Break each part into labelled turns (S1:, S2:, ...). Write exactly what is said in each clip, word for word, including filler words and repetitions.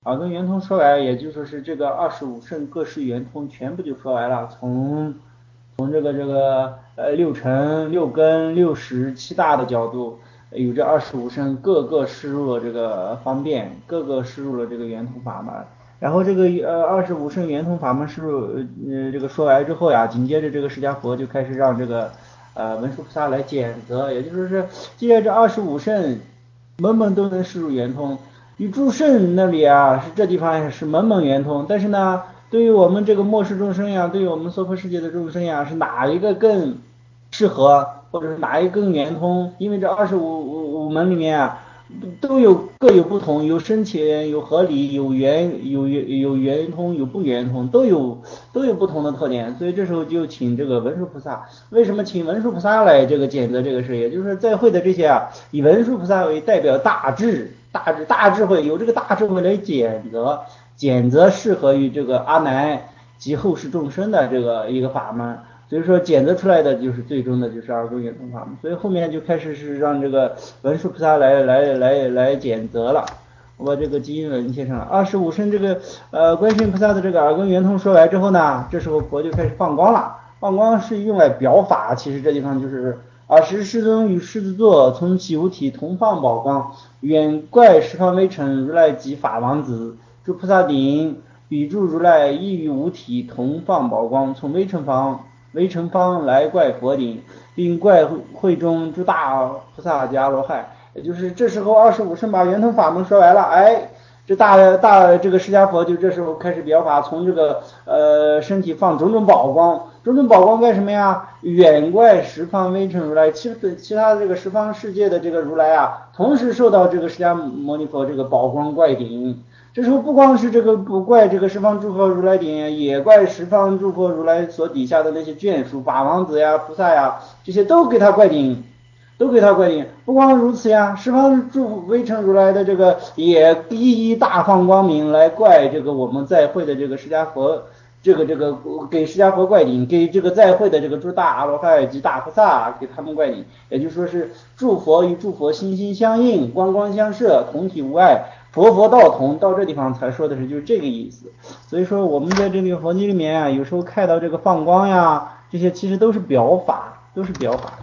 S1: 耳根圆通说完，也就说是这个二十五圣各式圆通全部就说完了。从从这个这个呃六尘、六根、六识七大的角度，有这二十五圣各个施入了这个方便，各个施入了这个圆通法门。然后这个呃二十五圣圆通法门施入呃这个说完之后呀，紧接着这个释迦佛就开始让这个呃文殊菩萨来检责，也就是说是既然这二十五圣门门都能施入圆通。与诸圣那里啊，是这地方是门门圆通，但是呢，对于我们这个末世众生呀，对于我们娑婆世界的众生呀，是哪一个更适合，或者是哪一个更圆通？因为这二十五五门里面啊，都有各有不同，有深浅，有合理，有圆，有圆有圆通，有不圆通，都有都有不同的特点。所以这时候就请这个文殊菩萨。为什么请文殊菩萨来这个检责这个事？也就是在会的这些啊，以文殊菩萨为代表大智。大智大智慧，有这个大智慧来检责，检责适合于这个阿难及后世众生的这个一个法门。所以说检责出来的就是最终的就是二根圆通法门。所以后面就开始是让这个文殊菩萨来来来来检责了。我把这个经文贴上了。二十五圣这个呃观世音菩萨的这个耳根圆通说完之后呢，这时候佛就开始放光了。放光是用来表法，其实这地方就是尔时世尊与狮子座从其无体同放宝光，远怪十方微尘如来及法王子，诸菩萨顶比诸如来亦与无体同放宝光，从微尘方微尘方来怪佛顶，并怪会中诸大菩萨及阿罗汉。也就是这时候二十五圣把圆通法门说完了，哎。这大大这个释迦佛就这时候开始表法，从这个呃身体放种种宝光，种种宝光干什么呀？远怪十方微尘如来，其其他这个十方世界的这个如来啊，同时受到这个释迦牟尼佛这个宝光怪顶。这时候不光是这个不怪这个十方诸佛如来顶，也怪十方诸佛如来所底下的那些眷属法王子呀、菩萨呀，这些都给他怪顶。都给他怪顶。不光如此呀，十方诸微尘如来的这个也一一大放光明来怪这个我们在会的这个释迦佛，这个这个给释迦佛怪顶，给这个在会的这个诸大阿罗汉及大菩萨给他们怪顶，也就是说是诸佛与诸佛心心相印，光光相摄，同体无碍，佛佛道同。到这地方才说的是就是这个意思。所以说我们在这个佛经里面啊，有时候看到这个放光呀，这些其实都是表法，都是表法。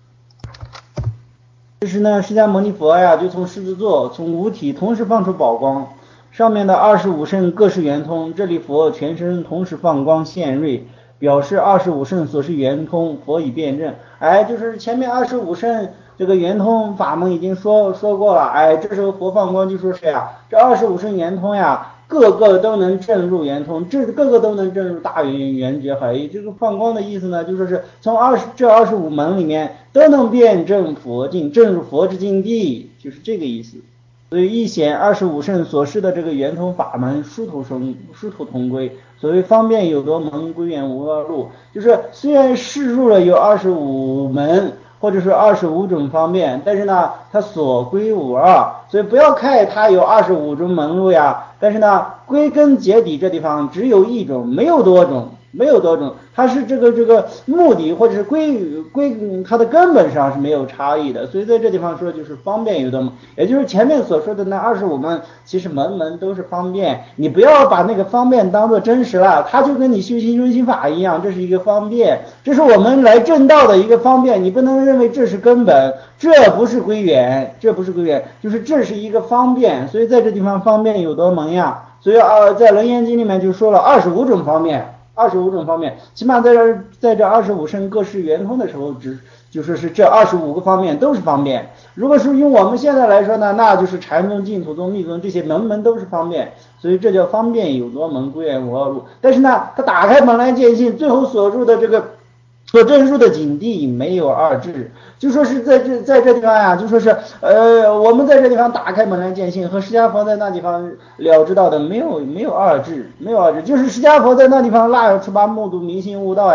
S1: 这时呢，释迦牟尼佛呀，就从狮子座，从五体同时放出宝光，上面的二十五圣各是圆通，这里佛全身同时放光现瑞，表示二十五圣所是圆通，佛已辩证。哎，就是前面二十五圣这个圆通法门已经说说过了，哎，这时候佛放光就说是呀，这二十五圣圆通呀，个个都能证入圆通，这个个都能证入大圆圆觉海。这个放光的意思呢，就说是从二十这二十五门里面都能辩证佛境，证入佛之境地，就是这个意思。所以一显二十五圣所示的这个圆通法门，殊途同殊途同归。所谓方便有多门，归元无二路，就是虽然示入了有二十五门。或者是二十五种方便，但是呢，它所归无二，所以不要看它有二十五种门路呀，但是呢，归根结底这地方只有一种，没有多种，没有多种，它是这个这个目的或者是归归它的根本上是没有差异的，所以在这地方说就是方便有多门，也就是前面所说的那二十五门，其实门门都是方便，你不要把那个方便当做真实了，它就跟你修行中心法一样，这是一个方便，这是我们来正道的一个方便，你不能认为这是根本，这不是归元，这不是归元，就是这是一个方便，所以在这地方方便有多门呀，所以啊，在楞严经里面就说了二十五种方便。二十五种方面，起码在这在这二十五圣各式圆通的时候，只就说是这二十五个方面都是方便。如果是用我们现在来说呢，那就是禅宗、净土宗、密宗这些门门都是方便，所以这叫方便有多门，归元无二路。但是呢，他打开本来见性，最后所入的这个所证入的境地没有二致。就说是在这在这地方呀、啊，就说是呃，我们在这地方打开本来见性，和释迦佛在那地方了知道的没有没有二致，没有二致，就是释迦佛在那地方腊有出八目睹明心悟道呀，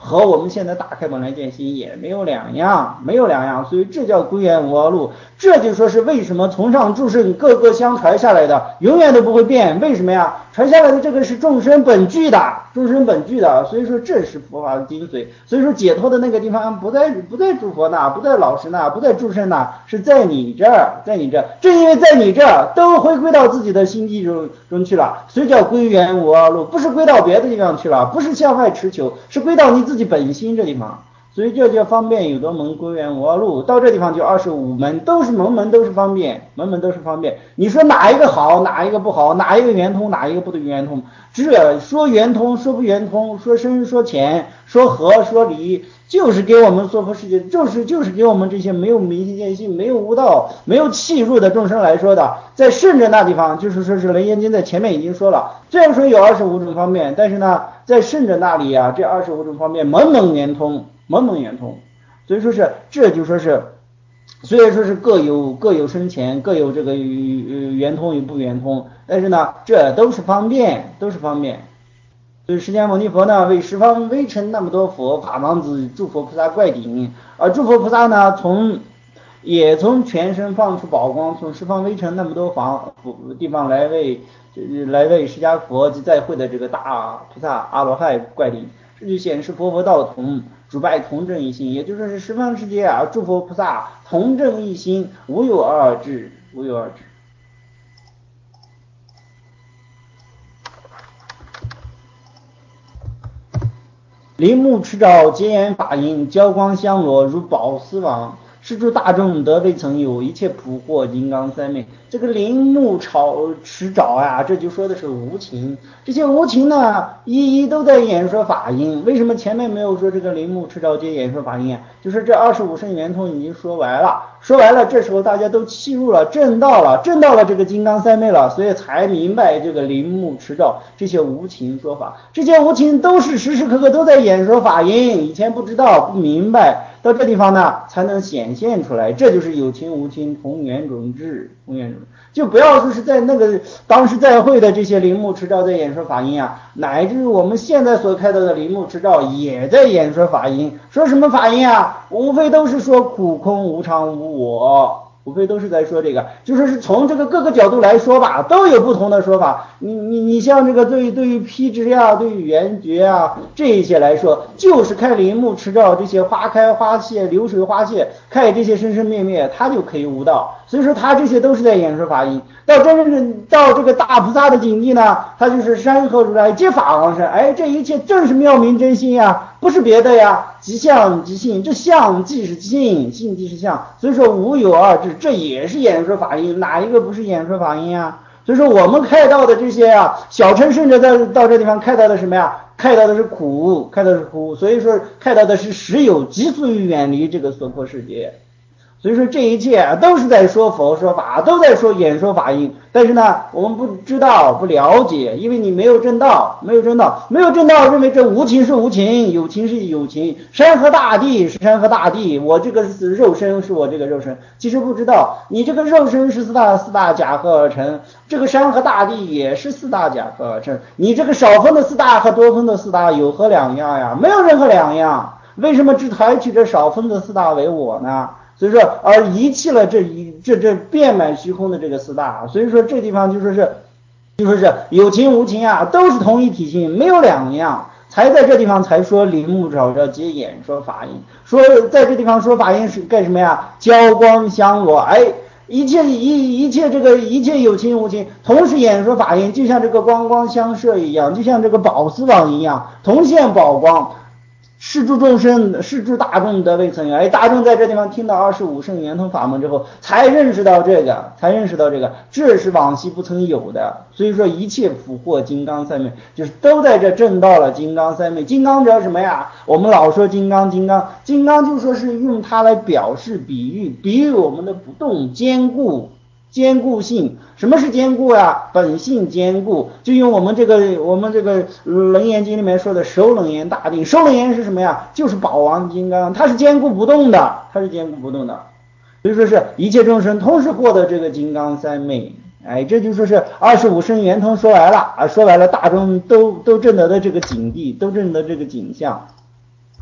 S1: 和我们现在大开本来见心也没有两样，没有两样，所以这叫归元无二路。这就说是为什么从上诸圣各个相传下来的，永远都不会变。为什么呀？传下来的这个是众生本具的，众生本具的，所以说这是佛法的精髓。所以说解脱的那个地方不在不在诸佛那，不在老师那，不在诸圣那，是在你这儿，在你这儿。正因为在你这儿，都回归到自己的心地中中去了，所以叫归元无二路，不是归到别的地方去了，不是向外持求，是归到你自己本心这地方。所以这叫方便有多门，归元无二路。到这地方就二十五门，都是门门都是方便，门门都是方便。你说哪一个好，哪一个不好，哪一个圆通，哪一个不对圆通？这说圆通，说不圆通，说深说浅，说合说离，就是给我们娑婆世界，就是就是给我们这些没有明心见性、没有悟道、没有契入的众生来说的。在圣者那地方，就是说是《楞严经》在前面已经说了，虽然说有二十五种方便，但是呢，在圣者那里啊，这二十五种方便门门圆通。门门圆通，所以说是这就说是，虽然说是各有各有深浅，各有这个圆通与不圆通，但是呢，这都是方便，都是方便。所以释迦牟尼佛呢，为十方微尘那么多佛法王子诸佛菩萨怪顶，而诸佛菩萨呢，从也从全身放出宝光，从十方微尘那么多房地方来为来为释迦佛及在会的这个大菩萨阿罗汉怪顶，这就显示佛佛道同。主拜同正一心，也就是说是十方世界啊，诸佛菩萨同正一心，无有二致，无有二致。林木持照，结言法音，交光香罗，如宝丝网。是诸大众得未曾有，一切普获金刚三昧。这个林木持照呀，这就说的是无情。这些无情呢，一一都在演说法音。为什么前面没有说这个林木持照皆演说法音啊？就是这二十五圣圆通已经说完了，说完了，这时候大家都契入了，证到了，证到了这个金刚三昧了，所以才明白这个林木持照这些无情说法。这些无情都是时时刻刻都在演说法音，以前不知道不明白。到这地方呢，才能显现出来，这就是有情无情同源种智，同源种智。就不要说是在那个当时在会的这些林木持照在演说法音啊，乃至我们现在所看到的林木持照也在演说法音。说什么法音啊？无非都是说苦空无常无我，无非都是在说这个，就说是从这个各个角度来说吧，都有不同的说法。你你你像这个对于对于辟支呀，对于圆觉啊这一些来说，就是看林木持照这些花开花谢、流水花谢，看这些生生灭灭，他就可以悟道。所以说他这些都是在演说法音。到真正到这个大菩萨的境地呢，他就是山河如来皆法王身。哎，这一切正是妙明真心呀，不是别的呀。即相即性，这相即是性，性即是相，所以说无有二致，这也是演说法音，哪一个不是演说法音啊？所以说我们看到的这些啊，小乘圣者在到这地方看到的什么呀？看到的是苦，看到的是苦，所以说看到的是实有，急速于远离这个娑婆世界。所以说这一切啊，都是在说佛说法，都在说演说法音。但是呢，我们不知道不了解，因为你没有证道，没有证道，没有证道，认为这无情是无情，有情是有情，山河大地是山河大地，我这个肉身是我这个肉身。其实不知道，你这个肉身是四大四大假合而成，这个山河大地也是四大假合而成。你这个少分的四大和多分的四大有何两样呀？没有任何两样。为什么只抬起这少分的四大为我呢？所以说而遗弃了这一这这遍满虚空的这个四大，所以说这地方就说是就说是有情无情啊，都是同一体性，没有两样，才在这地方才说林木持照皆演说法音。说在这地方说法音是干什么呀？交光香罗，哎，一切一一切这个一切有情无情同时演说法音，就像这个光光相射一样，就像这个宝丝网一样，同现宝光。是诸众生，是诸大众得未曾有。哎，大众在这地方听到二十五圣圆通法门之后，才认识到这个，才认识到这个，这是往昔不曾有的。所以说一切普获金刚三昧，就是都在这证到了金刚三昧。金刚者什么呀？我们老说金刚，金刚，金刚就说是用它来表示比喻，比喻我们的不动坚固。坚固性，什么是坚固啊？本性坚固，就用我们这个我们这个楞严经里面说的首楞严大定。首楞严是什么呀？就是宝王金刚，它是坚固不动的，它是坚固不动的。所以说是一切众生同时获得这个金刚三昧。哎，这就说是二十五圣圆通说完了啊，说完了大众都都证得的这个景地，都证得这个景象。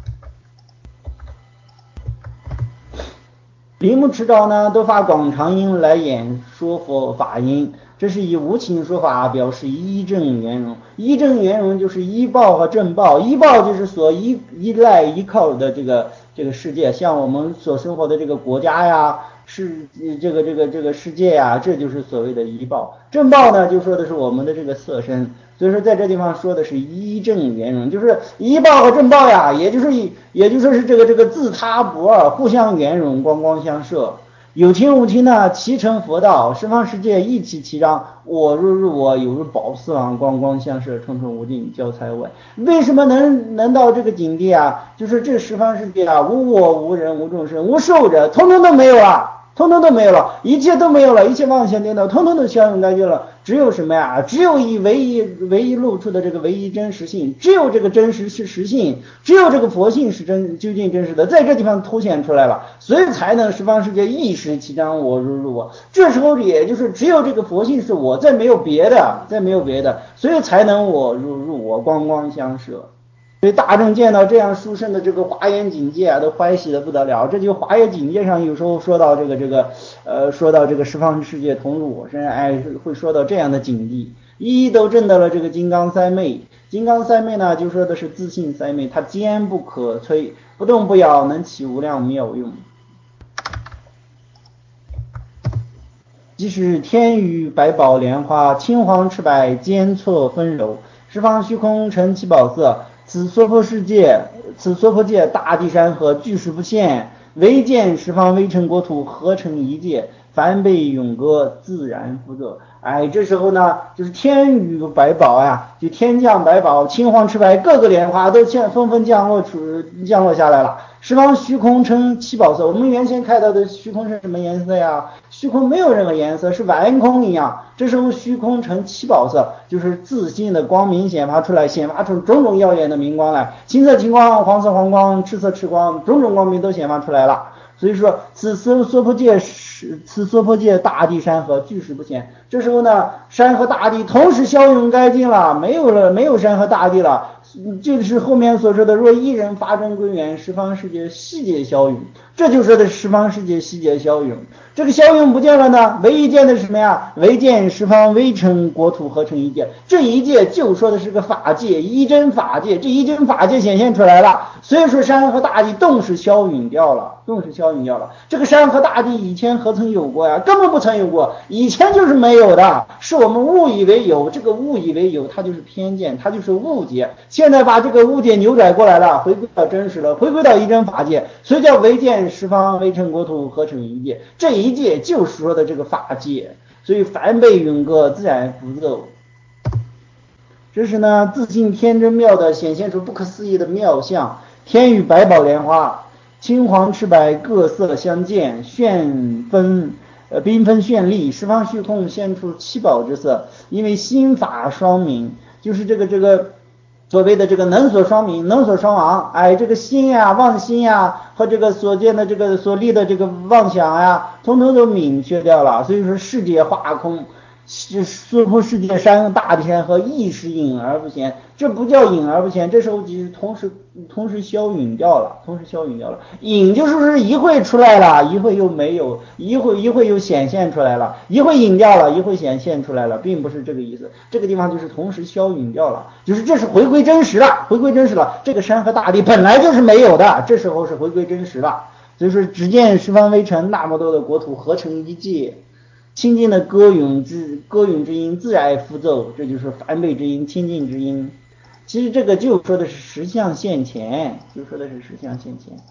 S1: 铃木持照呢都发广长音来演说佛法音，这是以无情说法表示依正圆融。依正圆融就是依报和正报，依报就是所依依赖依靠的这个这个世界，像我们所生活的这个国家呀，是这个这个这个世界呀，这就是所谓的依报。正报呢就说的是我们的这个色身，所以说在这地方说的是依正圆融，就是依报和正报呀，也就是也就说是这个这个自他不二，互相圆融，光光相摄。有情无情呢，齐成佛道，十方世界一起齐张，我入入我，有如宝四王，光光相摄，重重无尽，交财外。为什么能能到这个境地啊？就是这十方世界啊，无我无人无众生无寿者，通通都没有啊，通通都没有了，一切都没有了，一切妄想颠倒，通通都消融干净了。只有什么呀？只有以唯一唯一露出的这个唯一真实性，只有这个真实是实性，只有这个佛性是真究竟真实的，在这地方凸显出来了，所以才能十方世界一时齐张，我如入我。这时候也就是只有这个佛性是我，再没有别的，再没有别的，所以才能我入入我，光光相摄。所以大众见到这样殊胜的这个华严境界啊，都欢喜的不得了。这就华严境界上有时候说到这个这个呃，说到这个十方世界同入我身，哎，会说到这样的境地，一一都证到了这个金刚三昧。金刚三昧呢，就说的是自性三昧，它坚不可摧，不动不摇，能起无量妙用。即是天雨百宝莲花，青黄赤白间错纷糅，十方虚空成七宝色。此娑婆世界，此娑婆界大地山河俱是不现，唯见十方微尘国土合成一界，凡被咏歌自然福泽。哎，这时候呢，就是天雨百宝呀，就天降百宝，青黄赤白各个莲花都降纷纷降落出降落下来了。十方虚空成七宝色，我们原先看到的虚空是什么颜色呀？虚空没有任何颜色，是完空一样。这时候虚空成七宝色，就是自信的光明显发出来，显发出种种耀眼的明光来，青色青光，黄色黄光，赤色赤光，种种光明都显发出来了。所以说，此娑婆界是此娑婆界大地山河俱是不现。这时候呢，山和大地同时消融干净了，没有了，没有山和大地了。就是后面所说的，若一人发真归元，十方世界悉皆消融。这就说的十方世界悉皆消融。这个消融不见了呢，唯一见的是什么呀？唯见十方微尘国土合成一界。这一界就说的是个法界，一真法界。这一真法界显现出来了，所以说山和大地动是消融掉了，动是消融掉了。这个山和大地以前何曾有过呀？根本不曾有过，以前就是没有的，是我们误以为有。这个误以为有，它就是偏见，它就是误解。现在把这个误解扭转过来了，回归到真实了，回归到一真法界，所以叫唯见十方微尘国土合成一界。这一界就是说的这个法界，所以凡被咏歌自然福奏。这是呢自信天真妙的显现出不可思议的妙相，天雨百宝莲花，青黄赤白各色相间，炫分呃缤纷绚丽，十方虚空现出七宝之色，因为心法双明，就是这个这个所谓的这个能所双明，能所双亡。哎，这个心呀，妄心呀，和这个所见的这个所立的这个妄想呀，通通都明确掉了。所以说世界化空，娑婆世界山大地山河亦是隐而不显，这不叫隐而不显，这时候即同时同时消陨掉了，同时消陨掉了。隐就是说是一会出来了，一会又没有，一会一会又显现出来了，一会隐掉了，一会显现出来了，并不是这个意思。这个地方就是同时消陨掉了，就是这是回归真实了，回归真实了。这个山和大地本来就是没有的，这时候是回归真实了。所以说，只见十方微尘那么多的国土合成一界。清净的歌咏之歌咏之音自然复奏，这就是梵呗之音，清净之音。其实这个就说的是实相现前，就说的是实相现前。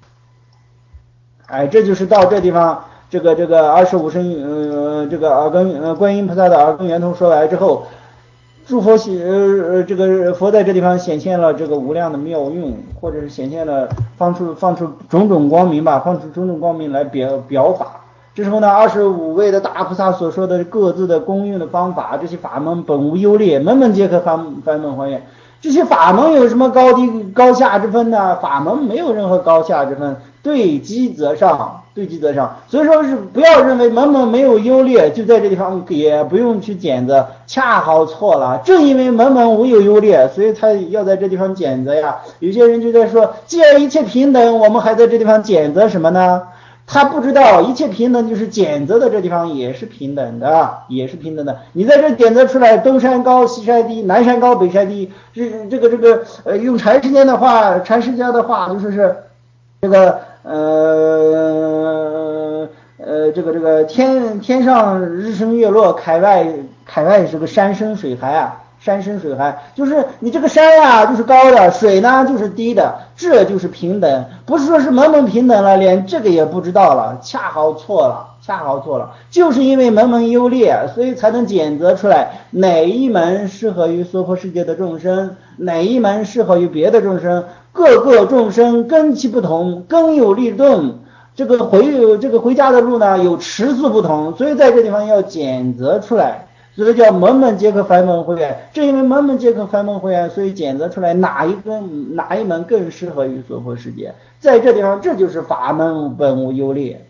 S1: 哎，这就是到这地方，这个这个二十五声呃这个耳根呃观音菩萨的耳根圆通说完之后，诸佛显呃这个佛在这地方显现了这个无量的妙用，或者是显现了放出放出种种光明吧，放出种种光明来表表法。这时候呢，二十五位的大菩萨所说的各自的功用的方法，这些法门本无优劣，门门皆可翻翻门还原。这些法门有什么高低高下之分呢？法门没有任何高下之分，对机则上，对机则上。所以说是不要认为门门没有优劣，就在这地方也不用去谴责，恰好错了。正因为门门无有优劣，所以他要在这地方谴责呀。有些人就在说，既然一切平等，我们还在这地方谴责什么呢？ 他不知道一切平等就是检测的这地方也是平等的，也是平等的。你在这检测出来，东山高西山低，南山高北山低，这这个这个呃，用禅师间的话，禅师家的话就说是这个呃呃这个这个天天上日升月落，海外海外是个山深水海啊。山深水海，就是你这个山呀、啊、就是高的，水呢就是低的，这就是平等，不是说是门门平等了，连这个也不知道了，恰好错了，恰好错了，就是因为门门优劣，所以才能检测出来哪一门适合于娑婆世界的众生，哪一门适合于别的众生，各个众生根器不同，根有利钝，这个回这个回家的路呢有尺寸不同，所以在这地方要检测出来。所以叫门门皆可返门会员，正因为门门皆可返门会员，所以检测出来哪一根哪一门更适合于娑婆世界。在这地方，这就是法门本无优劣。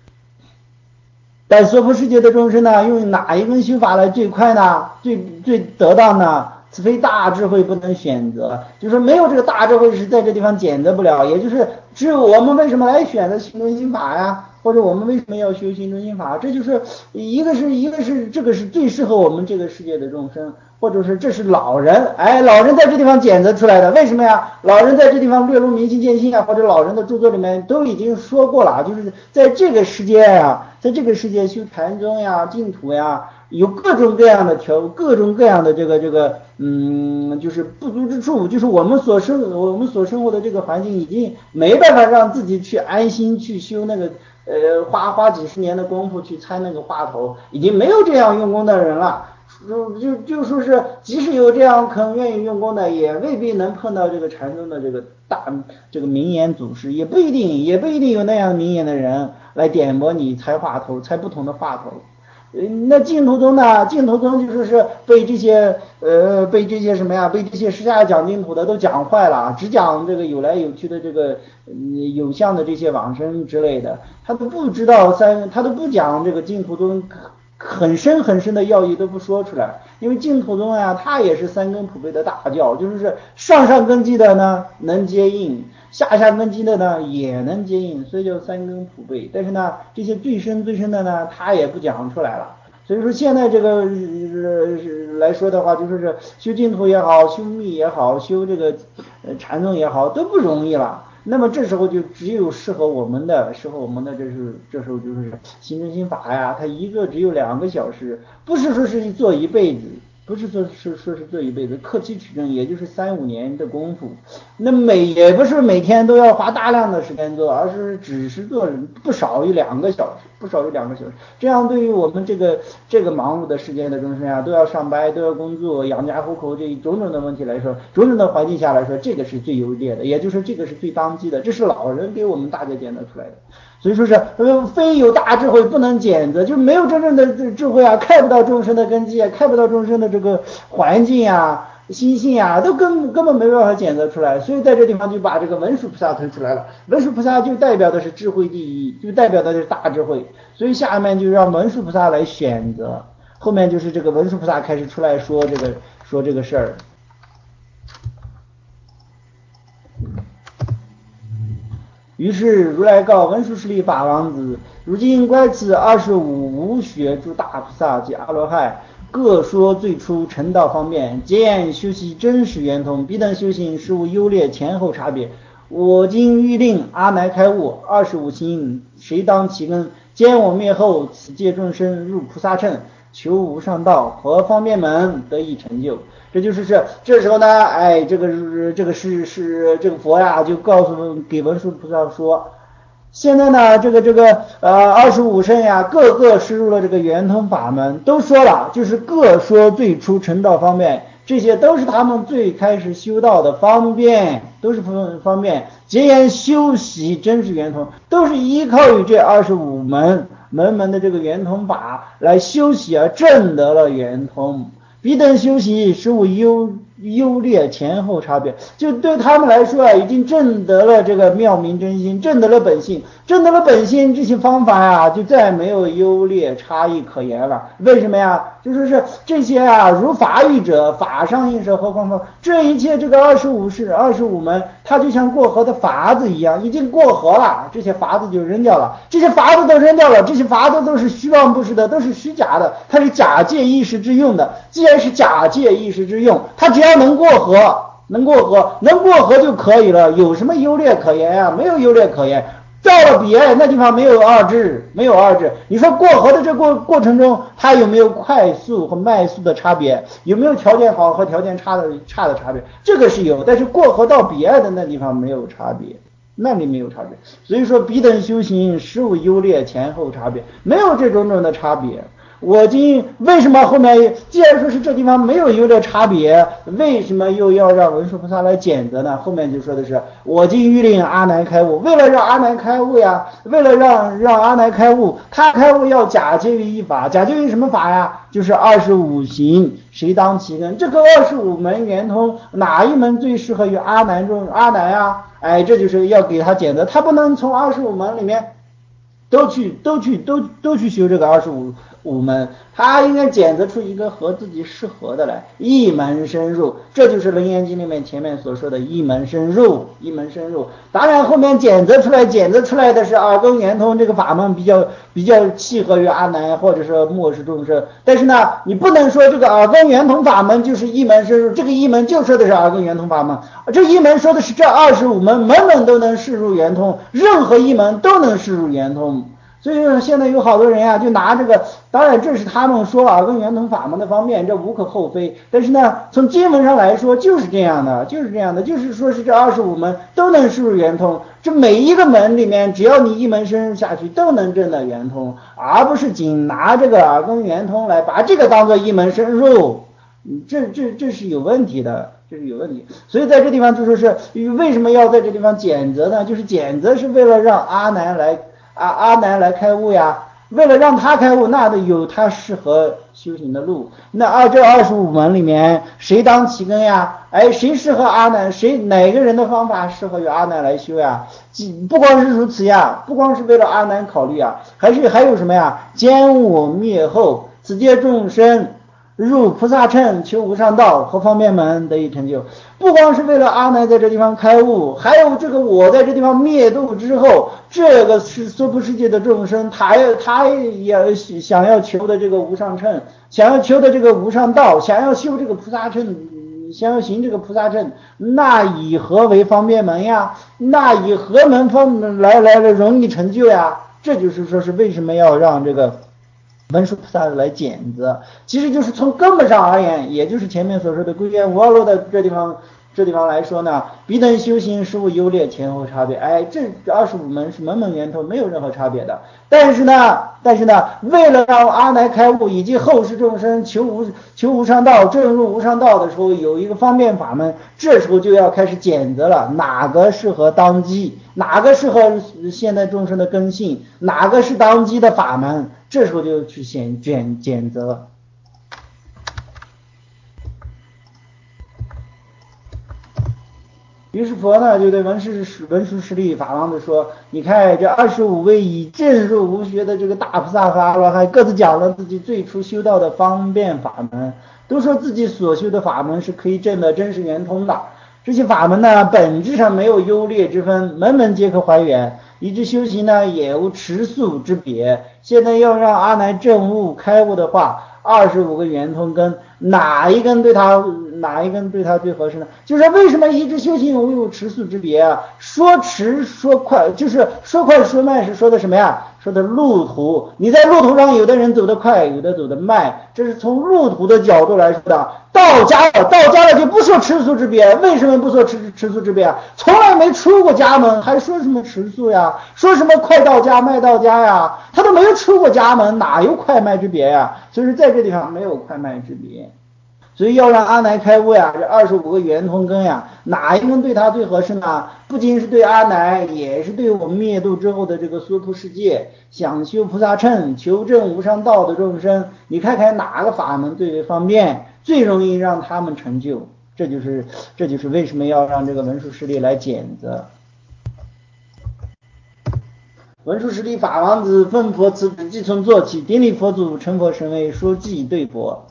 S1: 但娑婆世界的众生呢，用哪一根修法来最快呢？最最得当呢？此非大智慧不能选择，就是没有这个大智慧是在这地方检测不了。也就是只有我们为什么来选择心中心法呀？或者我们为什么要修心中心法？这就是一个是一个是这个是最适合我们这个世界的众生，或者是这是老人，哎，老人在这地方检测出来的。为什么呀？老人在这地方略รู้明心见性啊，或者老人的著作里面都已经说过了，就是在这个世界呀，在这个世界修禅宗呀、净土呀，有各种各样的条，各种各样的这个这个，嗯，就是不足之处，就是我们所生我们所生活的这个环境已经没办法让自己去安心去修那个。呃，花花几十年的功夫去参那个话头，已经没有这样用功的人了。就就就说是，即使有这样肯愿意用功的，也未必能碰到这个禅宗的这个大这个名言祖师，也不一定，也不一定有那样名言的人来点拨你猜话头，猜不同的话头。那净土宗呢？净土宗就说是被这些呃被这些什么呀，被这些私下讲净土的都讲坏了，只讲这个有来有去的这个、嗯、有相的这些往生之类的，他都不知道三，他都不讲这个净土宗很深很深的要义都不说出来，因为净土宗啊，它也是三根普被的大教，就是上上根基的呢能接应。下下根基的呢也能接应，所以叫三根普被。但是呢，这些最深最深的呢，他也不讲出来了。所以说现在这个、呃、来说的话，就说是修净土也好，修密也好，修这个呃禅宗也好，都不容易了。那么这时候就只有适合我们的，适合我们的，这是这时候就是心中心法呀，它一个只有两个小时，不是说是做一辈子。不是说是说是做一辈子，克期取证也就是三五年的功夫，那每也不是每天都要花大量的时间做，而是只是做不少于两个小时，不少于两个小时。这样对于我们这个这个忙碌的世界的众生啊，都要上班，都要工作，养家糊口这种种的问题来说，种种的环境下来说，这个是最优劣的，也就是这个是最当机的，这是老人给我们大家检测出来的。所以说是呃，非有大智慧不能检测，就没有真正的智慧啊，看不到众生的根基啊，看不到众生的这个环境啊、心性啊，都根根本没办法检测出来。所以在这地方就把这个文殊菩萨推出来了，文殊菩萨就代表的是智慧第一，就代表的是大智慧。所以下面就让文殊菩萨来选择，后面就是这个文殊菩萨开始出来说这个说这个事儿。于是如来告文殊师利法王子：如今观此二十五无学诸大菩萨及阿罗汉，各说最初成道方便，皆言修习真实圆通，彼等修行实无优劣前后差别。我今欲令阿难开悟，二十五心谁当其根？见我灭后，此界众生入菩萨乘，求无上道，何方便门得以成就？这就是是这时候呢，哎，这个这个是是这个佛呀，就告诉给文殊菩萨说，现在呢，这个这个呃二十五圣呀，各个施入了这个圆通法门，都说了，就是各说最初成道方便，这些都是他们最开始修道的方便，都是方便。结言修习真实圆通，都是依靠于这二十五门门门的这个圆通法来修习而证得了圆通。彼等修习实无优优劣前后差别，就对他们来说啊，已经证得了这个妙明真心，证得了本性，证得了本性，这些方法呀，就再没有优劣差异可言了。为什么呀？就说是这些啊，如法语者，法上应舍，何况方，这一切这个二十五是二十五门，它就像过河的筏子一样，已经过河了，这些筏子就扔掉了，这些筏子都扔掉了，这些筏子都是虚妄不实的，都是虚假的，它是假借一时之用的。既然是假借一时之用，它只要能过河，能过河，能过河就可以了，有什么优劣可言啊？没有优劣可言。到了彼岸那地方没有二致，没有二致。你说过河的这过过程中，它有没有快速和慢速的差别？有没有条件好和条件差的差的差别？这个是有，但是过河到彼岸的那地方没有差别，那里没有差别。所以说彼等修行实无优劣前后差别，没有这种种的差别。我今为什么后面既然说是这地方没有优劣差别，为什么又要让文殊菩萨来检责呢？后面就说的是我今欲令阿难开悟，为了让阿难开悟呀，为了让让阿难开悟，他开悟要假借于一法，假借于什么法呀？就是二十五行，谁当其根？这个二十五门圆通，哪一门最适合于阿难中阿难啊？哎，这就是要给他检责，他不能从二十五门里面都去都去都都去修这个二十五五门，他应该检测出一个和自己适合的来，一门深入，这就是《楞严经》里面前面所说的一门深入，一门深入。当然后面检测出来检测出来的是耳根圆通这个法门比较比较契合于阿难或者是末世众生，但是呢，你不能说这个耳根圆通法门就是一门深入，这个一门就说的是耳根圆通法门，这一门说的是这二十五门门门都能视入圆通，任何一门都能视入圆通。所以说现在有好多人啊，就拿这个，当然这是他们说耳根圆通法门的方面，这无可厚非。但是呢，从经文上来说就是这样的，就是这样的，就是说是这二十五门都能视入圆通，这每一个门里面，只要你一门深入下去，都能证得圆通，而不是仅拿这个耳根圆通来把这个当做一门深入，这这这是有问题的。这是有问题，所以在这地方就说是为什么要在这地方检责呢？就是检责是为了让阿难来阿阿难来开悟呀，为了让他开悟，那得有他适合修行的路。那二这二十五门里面，谁当其根呀？哎，谁适合阿难？谁哪个人的方法适合于阿难来修呀？不光是如此呀，不光是为了阿难考虑呀，还是还有什么呀？坚我灭后，此界众生入菩萨乘求无上道和方便门得以成就。不光是为了阿难在这地方开悟，还有这个我在这地方灭度之后，这个是娑婆世界的众生，他他也想要求的这个无上乘，想要求的这个无上道，想要修这个菩萨乘，想要行这个菩萨乘，那以何为方便门呀？那以何门方来来来容易成就呀？这就是说是为什么要让这个文殊菩萨来检责，其实就是从根本上而言，也就是前面所说的归元无二路的这地方这地方来说呢，彼等修行实无优劣前后差别。哎，这二十五门是门门圆通，没有任何差别的。但是呢，但是呢，为了让阿难开悟，以及后世众生求无求无上道，证入无上道的时候，有一个方便法门，这时候就要开始检责了，哪个适合当机，哪个适合现代众生的根性，哪个是当机的法门。这时候就去检检检责。于是佛呢就对文殊文殊师利法王子说，你看这二十五位以证入无学的这个大菩萨和阿罗汉各自讲了自己最初修道的方便法门，都说自己所修的法门是可以证得真实圆通的。这些法门呢本质上没有优劣之分，门门皆可还原，以致修行呢也无迟速之别。现在要让阿难证悟开悟的话，二十五个圆通根，哪一根对他哪一根对他最合适呢？就是为什么一直修行无有迟速之别啊？说迟说快，就是说快说慢是说的什么呀？说的路途。你在路途上，有的人走得快，有的走得慢，这是从路途的角度来说的。到家了，到家了就不说迟速之别，为什么不说迟迟速之别啊？从来没出过家门，还说什么迟速呀？说什么快到家慢到家呀？他都没有出过家门，哪有快慢之别呀？所以说在这地方没有快慢之别。所以要让阿难开悟呀，这二十五个圆通根呀，哪一根对他最合适呢？不仅是对阿难，也是对我们灭度之后的这个娑婆世界，想修菩萨乘、求证无上道的众生，你看看哪个法门最为方便，最容易让他们成就。 这就是这就是为什么要让这个文殊师利来检责。文殊师利法王子分佛慈旨，即从做起，顶礼佛祖，成佛神位，说偈对佛。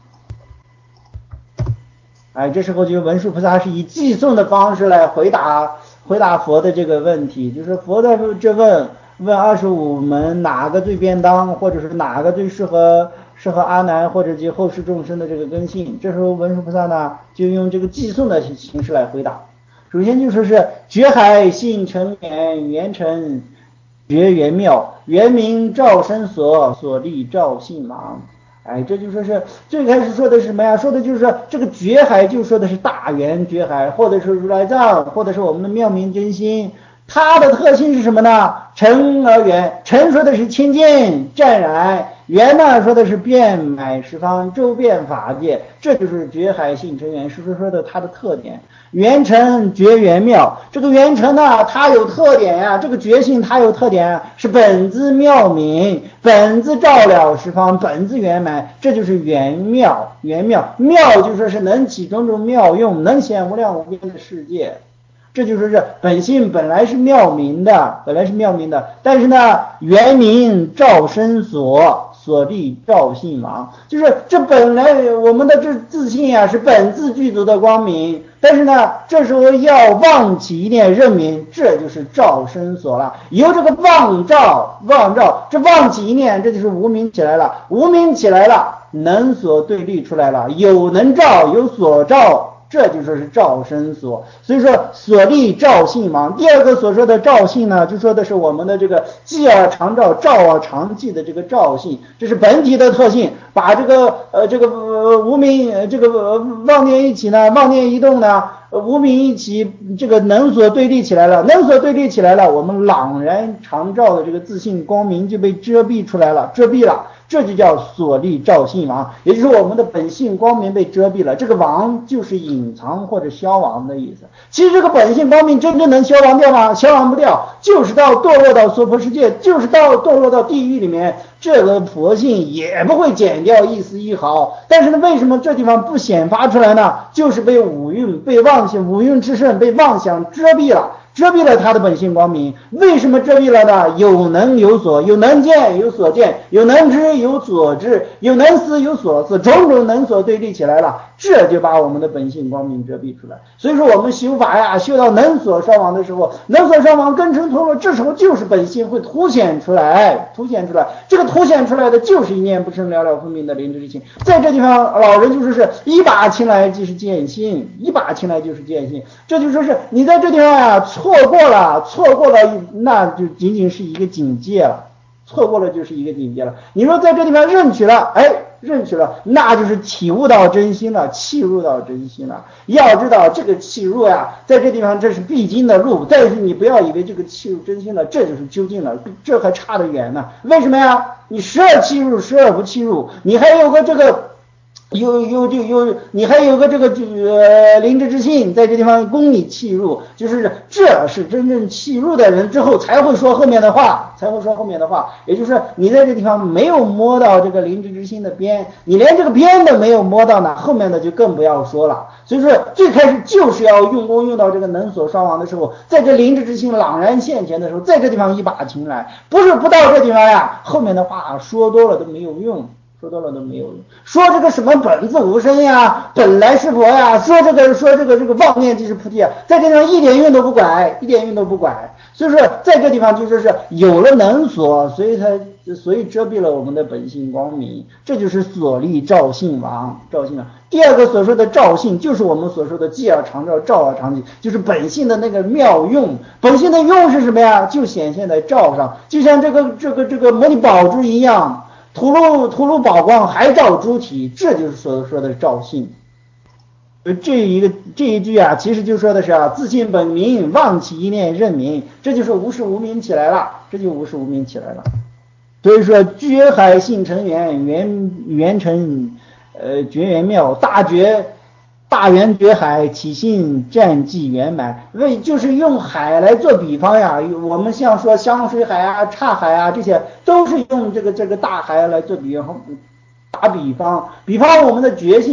S1: 哎，这时候就文殊菩萨是以偈颂的方式来回答回答佛的这个问题，就是佛的这问问二十五门哪个最便当，或者是哪个最适合适合阿难或者及后世众生的这个根性。这时候文殊菩萨呢就用这个偈颂的形式来回答。首先就说是觉海性成圆，圆成觉圆妙，圆明照身所，所立照性芒。哎，这就说是最开始说的是什么呀？说的就是说这个觉海，就说的是大圆觉海，或者是如来藏，或者是我们的妙明真心。它的特性是什么呢？澄而圆，澄说的是清净湛然，圆呢说的是遍满十方，周遍法界。这就是觉海性成圆，是不是说的它的特点？圆成觉圆妙，这个圆成呢它有特点呀，这个觉性它有特点，是本自妙明，本自照了十方，本自圆满，这就是圆妙。圆妙妙就说是能起种种妙用，能显无量无边的世界。这就是是本性本来是妙明的，本来是妙明的，但是呢圆明照身所，所立照性芒，就是这本来我们的这自信啊是本自具足的光明，但是呢这时候要忘起一念认明，这就是照身所了。由这个忘照忘照，这忘起一念，这就是无明起来了，无明起来了，能所对立出来了，有能照有所照，这就说是照身所。所以说所立照性芒。第二个所说的照性呢，就说的是我们的这个寂而常照，照而常寂的这个照性，这是本体的特性。把这个呃这个呃无明呃这个呃妄念一起呢，妄念一动呢，呃无明一起，这个能所对立起来了，能所对立起来了，我们朗然常照的这个自信光明就被遮蔽出来了，遮蔽了。这就叫所立照性王，也就是我们的本性光明被遮蔽了。这个王就是隐藏或者消亡的意思。其实这个本性光明真正能消亡掉吗？消亡不掉，就是到堕落到娑婆世界，就是到堕落到地狱里面，这个佛性也不会减掉一丝一毫。但是呢，为什么这地方不显发出来呢？就是被五蕴被妄想五蕴之盛被妄想遮蔽了。遮蔽了他的本性光明。为什么遮蔽了呢？有能有所，有能见有所见，有能知有所知，有能思有所思，种种能所对立起来了，这就把我们的本性光明遮蔽出来。所以说我们修法呀，修到能所双亡的时候，能所双亡根尘脱落，这时候就是本性会凸显出来，凸显出来。这个凸显出来的就是一念不生了了分明的灵知之心。在这地方老人就说是一把青来即是见性，一把青来就是见性。这就说是你在这地方呀错过了，错过了那就仅仅是一个警戒了，错过了就是一个警戒了。你说在这地方认取了，哎，认取了，那就是体悟到真心了，契入到真心了。要知道这个契入呀，在这地方这是必经的路，但是你不要以为这个契入真心了，这就是究竟了，这还差得远呢。为什么呀？你时而契入，时而不契入，你还有个这个。有有就有，你还有个这个呃灵知之心，在这地方供你契入，就是这是真正契入的人之后才会说后面的话，才会说后面的话。也就是你在这地方没有摸到这个灵知之心的边，你连这个边都没有摸到呢，后面的就更不要说了。所以说最开始就是要用功用到这个能所双亡的时候，在这灵知之心朗然现前的时候，在这地方一把擒来，不是不到这地方呀，后面的话说多了都没有用。说多了都没有用，说这个什么本自无生呀，本来是佛呀，说这个说这个这个妄念即是菩提啊，在这地方一点用都不管，一点用都不管。所以说在这地方就说是有了能所，所以它所以遮蔽了我们的本性光明，这就是所立照性王，照性王。第二个所说的照性，就是我们所说的寂而常照，照而常寂，就是本性的那个妙用。本性的用是什么呀？就显现在照上，就像这个这个这个摩尼宝珠一样。吐露吐露宝光，还照诸体，这就是所说的照性。这一个这一句啊，其实就说的是啊，自信本明，忘起一念认明，这就是无始无明起来了，这就无始无明起来了。所以说，觉海性成圆，圆圆成呃觉圆妙，大觉。大圆觉海体性湛寂圆满，为就是用海来做比方呀。我们像说香水海啊、刹海啊，这些都是用这个这个大海来做比方，打比方。比方我们的觉性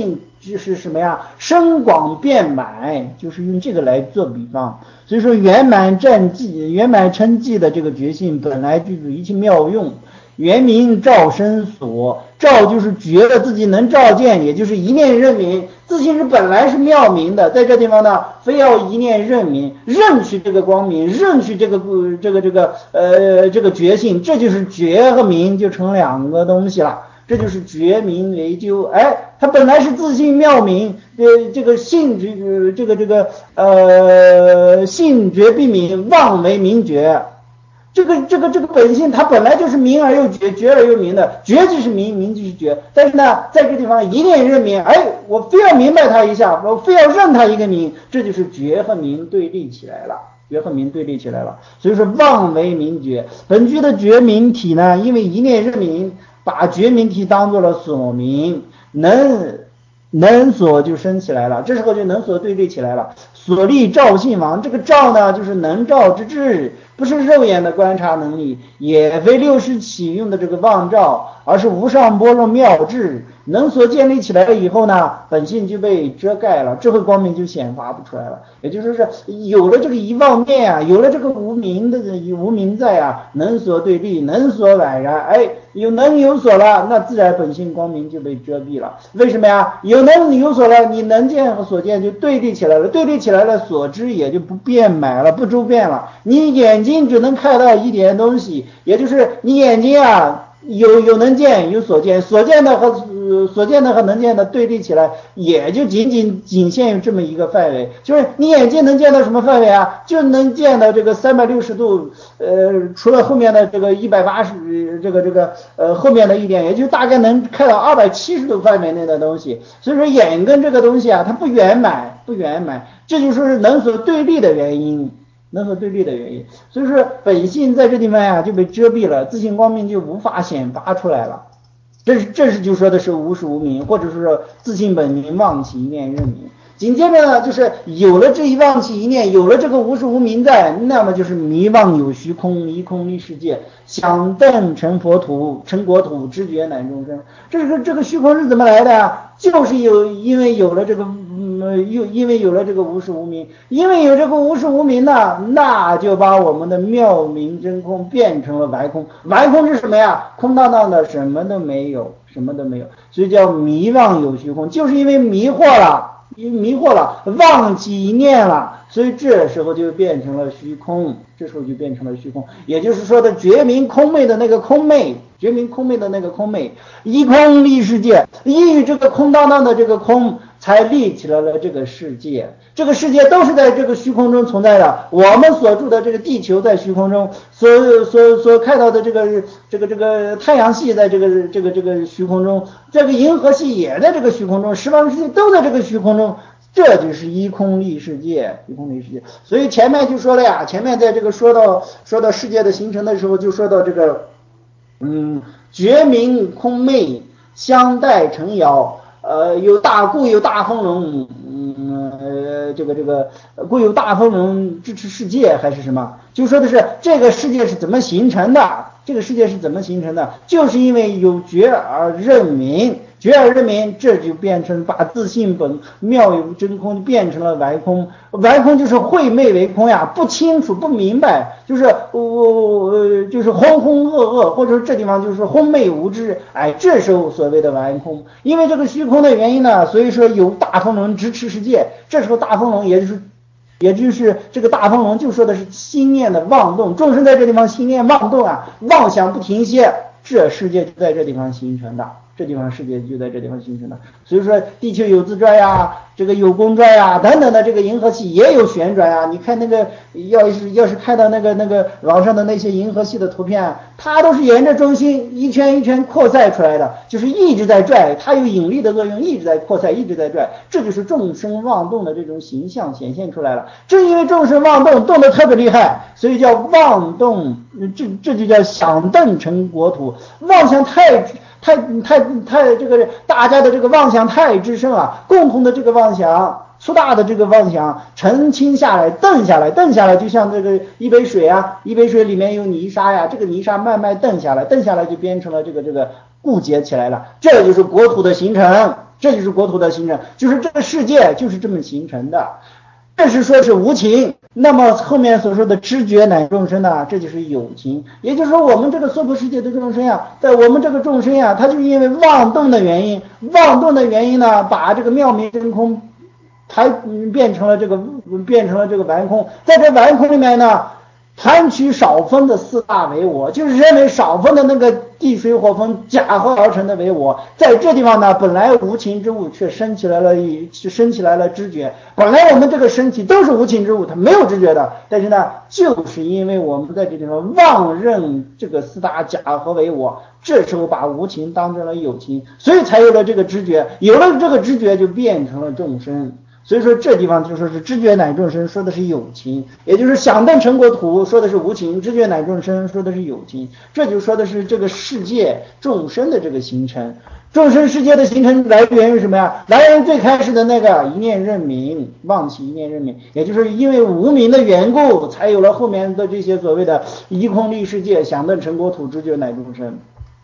S1: 就是什么呀？深广遍满，就是用这个来做比方。所以说圆满正寂、圆满称寂的这个觉性本来就是一切妙用。原名照身所，照就是觉得自己能照见，也就是一念认明。自性是本来是妙明的，在这地方呢，非要一念认明，认识这个光明，认识这个这个这个呃这个觉性，这就是觉和明就成两个东西了。这就是觉明为究，哎，它本来是自性妙明，呃，这个性觉、呃，这个这个呃性觉必明，妄为明觉。这个这个这个本性它本来就是明而又觉，觉而又明的，觉即是明，明即是觉。但是呢，在这地方一念认明，哎，我非要明白它一下，我非要认它一个明，这就是觉和明对立起来了。觉和明对立起来了，所以说妄为明觉。本句的觉明体呢，因为一念认明，把觉明体当做了所明，能能所就升起来了，这时候就能所对立起来了。所立照性王，这个照呢，就是能照之智，不是肉眼的观察能力，也非六识起用的这个妄照，而是无上般若妙智。能所建立起来了以后呢，本性就被遮盖了，智慧光明就显发不出来了。也就是说，有了这个一妄念啊，有了这个无明的无明在啊，能所对立，能所宛然，哎，有能有所了，那自然本性光明就被遮蔽了。为什么呀？有能有所了，你能见和所见就对立起来了，对立起来了，所知也就不遍满了，不周遍了。你眼睛只能看到一点东西，也就是你眼睛啊。有有能见有所见，所见的和、呃、所见的和能见的对立起来，也就仅仅仅限于这么一个范围。就是你眼睛能见到什么范围啊？就能见到这个三百六十度，呃，除了后面的这个一百八十，这个这个呃后面的一点，也就大概能看到二百七十度范围内的东西。所以说眼跟这个东西啊，它不圆满，不圆满，这就是能所对立的原因。能和对立的原因，所以说本性在这地方呀、啊、就被遮蔽了，自性光明就无法显发出来了。这是这是就说的是无始无明，或者是说自性本明妄起一念认明。紧接着呢，就是有了这一妄起一念，有了这个无始无明在，那么就是迷妄有虚空，迷空立世界，想顿成佛土，成国土，知觉乃众生。这个这个虚空是怎么来的啊？就是有因为有了这个嗯，又因为有了这个无始无明，因为有这个无始无明呢，那就把我们的妙明真空变成了完空。完空是什么呀？空荡荡的，什么都没有，什么都没有，所以叫迷妄有虚空，就是因为迷惑了。迷惑了，忘记一念了，所以这时候就变成了虚空，这时候就变成了虚空，也就是说的觉明空昧的那个空昧，觉明空昧的那个空昧，一空立世界，依于这个空荡荡的这个空，才立起来了这个世界。这个世界都是在这个虚空中存在的，我们所住的这个地球在虚空中，所所所看到的这个这个这个太阳系在这个这个这个虚空中，这个银河系也在这个虚空中，十方世界都在这个虚空中，这就是一空立世界，一空立世界。所以前面就说了呀，前面在这个说到说到世界的形成的时候，就说到这个嗯觉明空昧相待成爻。呃，有大故有大丰隆，嗯呃，这个这个故有大丰隆支持世界还是什么？就说的是这个世界是怎么形成的？这个世界是怎么形成的？就是因为有觉而认明，觉而认明，这就变成把自性本妙有真空变成了完空。完空就是晦昧为空呀，不清楚不明白，就是我、呃、就是浑浑噩噩，或者说这地方就是昏昧无知，哎，这时候所谓的完空。因为这个虚空的原因呢，所以说有大丰隆支持世界，这时候大丰隆也就是也就是这个大丰隆就说的是心念的妄动，众生在这地方心念妄动啊，妄想不停歇，这世界就在这地方形成的，这地方世界就在这地方形成的。所以说地球有自转呀，这个有公转呀等等的，这个银河系也有旋转呀。你看那个要是要是看到那个那个网上的那些银河系的图片，它都是沿着中心一圈一圈扩散出来的，就是一直在转，它有引力的作用，一直在扩散，一直在转，这就是众生妄动的这种形象显现出来了。正因为众生妄动动得特别厉害，所以叫妄动，这这就叫想顿成国土，妄想太太太太这个大家的这个妄想太之盛啊，共同的这个妄想，粗大的这个妄想澄清下来，瞪下来，瞪下来就像这个一杯水啊，一杯水里面有泥沙呀，这个泥沙慢慢瞪下来，瞪下来就变成了这个这个固结起来了，这就是国土的形成。 这就是国土的形成，就是这个世界就是这么形成的。这是说是无情，那么后面所说的知觉乃众生呢，这就是有情。也就是说我们这个娑婆世界的众生呀，在我们这个众生呀，他就因为妄动的原因，妄动的原因呢，把这个妙明真空它变成了这个变成了这个顽空，在这顽空里面呢，贪取少分的四大为我，就是认为少分的那个地水火风假合而成的为我。在这地方呢，本来无情之物却生起来了生起来了知觉。本来我们这个身体都是无情之物，它没有知觉的，但是呢，就是因为我们在这地方妄认这个四大假合为我，这时候把无情当成了有情，所以才有了这个知觉，有了这个知觉就变成了众生。所以说这地方就说是知觉乃众生，说的是有情，也就是想登成国土说的是无情，知觉乃众生说的是有情，这就说的是这个世界众生的这个形成。众生世界的形成来源于什么呀？来源于最开始的那个一念认明，忘记一念认明，也就是因为无明的缘故，才有了后面的这些所谓的一空立世界，想登成国土，知觉乃众生。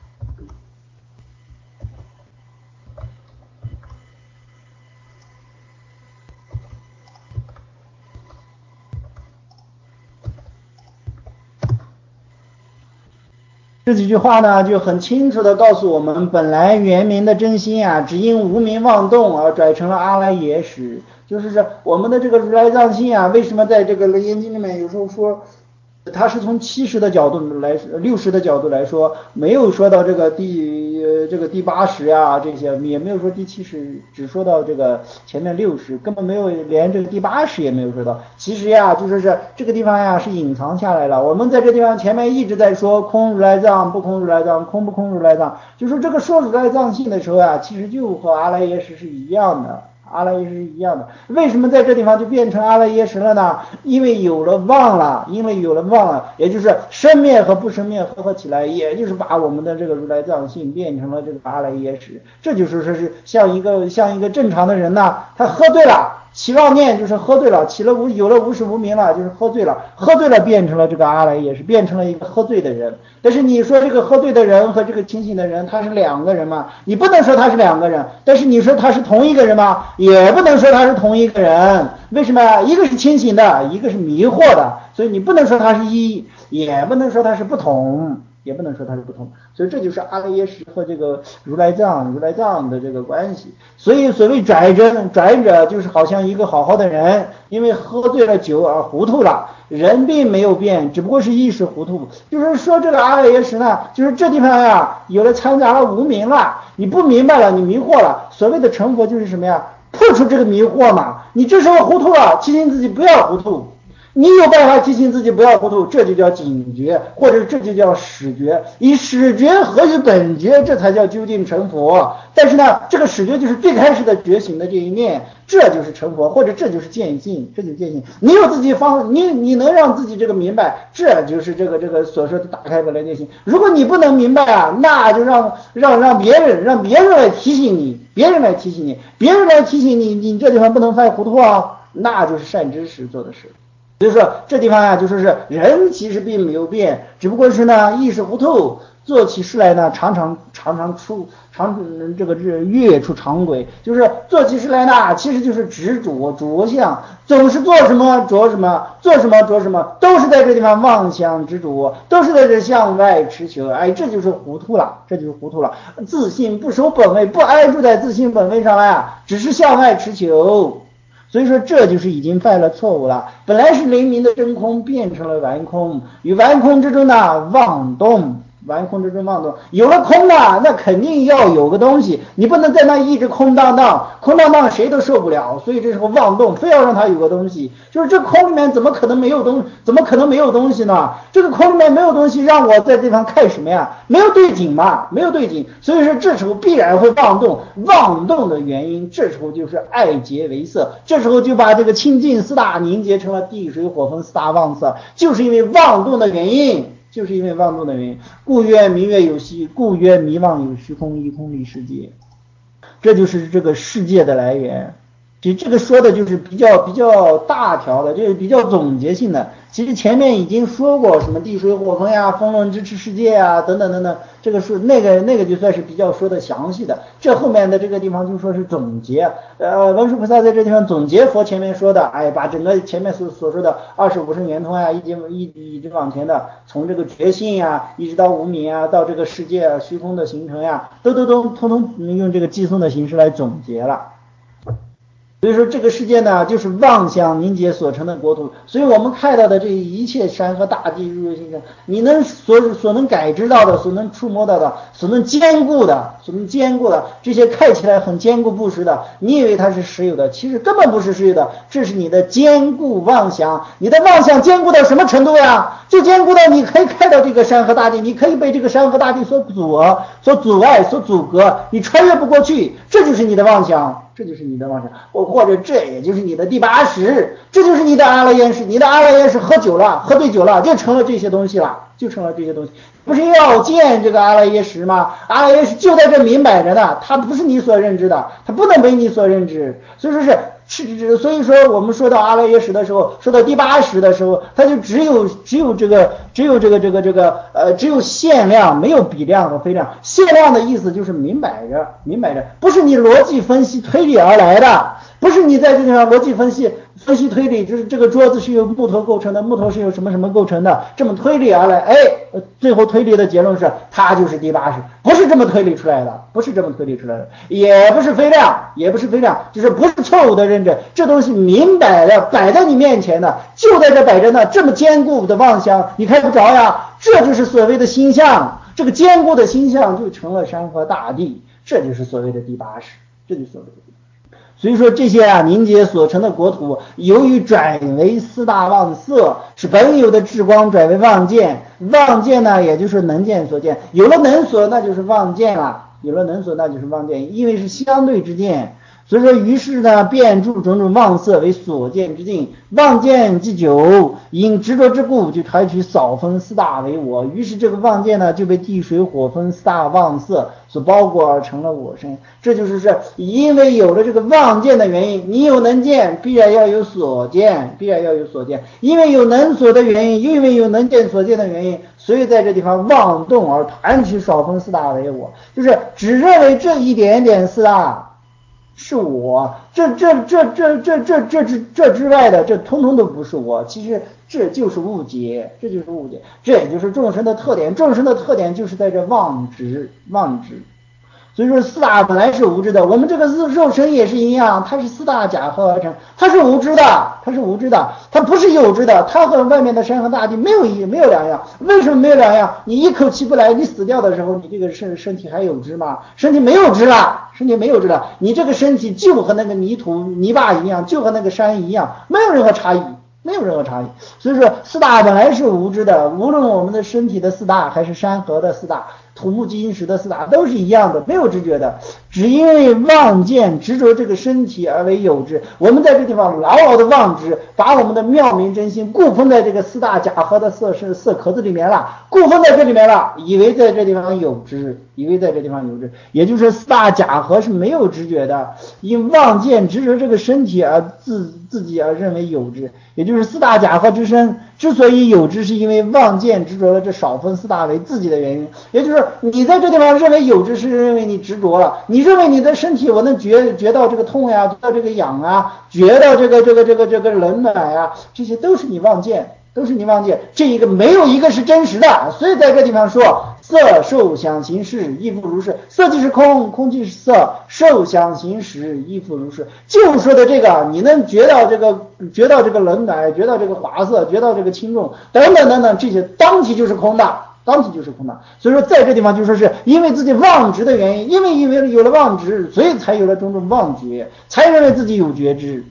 S1: 这几句话呢，就很清楚地告诉我们，本来原明的真心啊，只因无明妄动而转成了阿赖耶识。就是这我们的这个如来藏性啊，为什么在这个楞严经里面有时候说它是从七十的角度来六十的角度来说，没有说到这个第呃这个第八十啊，这些也没有说第七十，只说到这个前面六十，根本没有连这个第八十也没有说到。其实呀，就说是这个地方呀是隐藏下来了。我们在这地方前面一直在说空如来藏，不空如来藏，空不空如来藏，就说这个说如来藏性的时候啊，其实就和阿赖耶识是一样的。阿赖耶识是一样的，为什么在这地方就变成阿赖耶识了呢？因为有了妄了，因为有了妄了，也就是生灭和不生灭合合起来，也就是把我们的这个如来藏性变成了这个阿赖耶识。这就是说是像一个像一个正常的人呢，他喝醉了，起妄念就是喝醉了，起了无有了无始无明了，就是喝醉了，喝醉了变成了这个阿赖耶识，变成了一个喝醉的人。但是你说这个喝醉的人和这个清醒的人他是两个人吗？你不能说他是两个人，但是你说他是同一个人吗？也不能说他是同一个人。为什么？一个是清醒的，一个是迷惑的，所以你不能说他是一，也不能说他是不同，也不能说它是不同。所以这就是阿赖耶识和这个如来藏如来藏的这个关系。所以所谓转真转者，就是好像一个好好的人因为喝醉了酒而糊涂了，人并没有变，只不过是意识糊涂。就是说这个阿赖耶识呢，就是这地方呀有了掺杂了无明了，你不明白了，你迷惑了。所谓的成佛就是什么呀？破除这个迷惑嘛。你这时候糊涂了，提醒自己不要糊涂，你有办法提醒自己不要糊涂，这就叫警觉，或者这就叫始觉。以始觉合于本觉，这才叫究竟成佛。但是呢，这个始觉就是最开始的觉醒的这一念，这就是成佛，或者这就是见性，这就是见性。你有自己方，你你能让自己这个明白，这就是这个这个所说的打开本来见性。如果你不能明白啊，那就让让让别人让别人来提醒你，别人来提醒你，别人来提醒你，你这地方不能犯糊涂啊，那就是善知识做的事。所以说这地方呀、啊，就说是人其实并没有变，只不过是呢意识糊涂，做起事来呢常常常常出常这个是越出常轨，就是做起事来呢其实就是执着着相，总是做什么着什么，做什么着什么，都是在这地方妄想执着，都是在这向外持求。哎，这就是糊涂了，这就是糊涂了。自信不守本位，不安住在自信本位上来啊，只是向外持求。所以说这就是已经犯了错误了。本来是灵明的真空变成了顽空，与顽空之中呢妄动，顽空之中妄动，有了空呢，那肯定要有个东西，你不能在那一直空荡荡，空荡荡谁都受不了。所以这时候妄动，非要让它有个东西，就是这空里面怎么可能没有东，怎么可能没有东西呢？这个空里面没有东西，让我在这地方看什么呀？没有对景嘛，没有对景，所以说这时候必然会妄动。妄动的原因，这时候就是爱结为色，这时候就把这个清净四大凝结成了地水火风四大妄色，就是因为妄动的原因。就是因为妄动的原因，故曰明月有虚，故曰迷妄有虚空，一空立世界。这就是这个世界的来源。 其实这个说的就是比较比较大条的，就是比较总结性的。其实前面已经说过什么地水火风呀、风轮支持世界呀等等等等，这个是那个那个就算是比较说的详细的。这后面的这个地方就说是总结，呃，文殊菩萨在这地方总结佛前面说的，哎，把整个前面所所说的二十五圣圆通呀，一直一一直往前的，从这个觉性呀，一直到无明啊，到这个世界啊、虚空的形成呀，都都都通通用这个寄送的形式来总结了。所以说这个世界呢，就是妄想凝结所成的国土。所以我们看到的这一切山河大地、日月星辰，你能所所能感知到的、所能触摸到的、所能坚固的、所能坚固的这些看起来很坚固不实的，你以为它是实有的，其实根本不是实有的，这是你的坚固妄想。你的妄想坚固到什么程度呀？就坚固到你可以看到这个山河大地，你可以被这个山河大地所阻、所阻碍、所阻隔，你穿越不过去，这就是你的妄想。这就是你的妄想，或或者这也就是你的第八识，这就是你的阿赖耶识。你的阿赖耶识喝酒了，喝醉酒了，就成了这些东西了，就成了这些东西。不是要见这个阿赖耶识吗？阿赖耶识就在这明摆着的，它不是你所认知的，它不能为你所认知。所以说是是，所以说我们说到阿赖耶识的时候，说到第八识的时候，它就只有只有这个只有这个这个这个呃只有限量，没有比量和非量。限量的意思就是明摆着，明摆着，不是你逻辑分析推理而来的，不是你在这上逻辑分析分析推理，就是这个桌子是由木头构成的，木头是由什么什么构成的，这么推理而来，哎，最后推理的结论是它就是第八识，不是这么推理出来的，不是这么推理出来的，也不是非量，也不是非量，就是不是错误的认知，这东西明摆的摆在你面前的，就在这摆着呢，这么坚固的妄想你看不着呀，这就是所谓的心相，这个坚固的心相就成了山河大地，这就是所谓的第八识，这就是所谓的第八识。所以说这些啊凝结所成的国土，由于转为四大妄色，是本有的智光转为妄见，妄见呢也就是能见所见，有了能所那就是妄见了，有了能所那就是妄见，因为是相对之见。所以说于是呢变著种种妄色为所见之境，妄见既久，因执着之故就采取扫分四大为我，于是这个妄见呢就被地水火风四大妄色所包裹而成了我身。这就是是因为有了这个妄见的原因，你有能见必然要有所见，必然要有所见，因为有能所的原因，因为有能见所见的原因，所以在这地方妄动而谈取扫分四大为我，就是只认为这一点点四大是我，这这这这这这这这这之外的，这通通都不是我。其实这就是误解，这就是误解，这也就是众生的特点。众生的特点就是在这妄执，妄执。所以说四大本来是无知的，我们这个肉身也是一样，它是四大假合而成，它是无知的，它是无知的，它不是有知的，它和外面的山河大地没有一没有两样。为什么没有两样？你一口气不来，你死掉的时候，你这个身身体还有知吗？身体没有知了，身体没有知了，你这个身体就和那个泥土泥巴一样，就和那个山一样，没有任何差异。没有任何差异。所以说四大本来是无知的，无论我们的身体的四大还是山河的四大，土木金石的四大都是一样的，没有知觉的，只因为妄见执着这个身体而为有知。我们在这地方牢牢的妄执，把我们的妙明真心固封在这个四大假合的色色色壳子里面了，固封在这里面了，以为在这地方有知，以为在这地方有知，也就是四大假合是没有知觉的，因妄见执着这个身体而自自己而认为有知，也就是四大假合之身之所以有知，是因为妄见执着了这少分四大为自己的原因。也就是你在这地方认为有知，是认为你执着了，你认为你的身体我能觉觉到这个痛呀，觉到这个痒啊，觉到这个这个这个这个冷暖呀，这些都是你妄见，都是你妄见，这一个没有一个是真实的。所以在这地方说色受想行识亦复如是，色即是空，空即是色，受想行识亦复如是。就说的这个，你能觉到这个觉到这个冷暖，觉到这个滑色，觉到这个轻重等等等等，这些当体就是空的，当体就是空的。所以说在这地方就说是因为自己妄执的原因，因为因为有了妄执，所以才有了种种妄觉，才认为自己有觉知。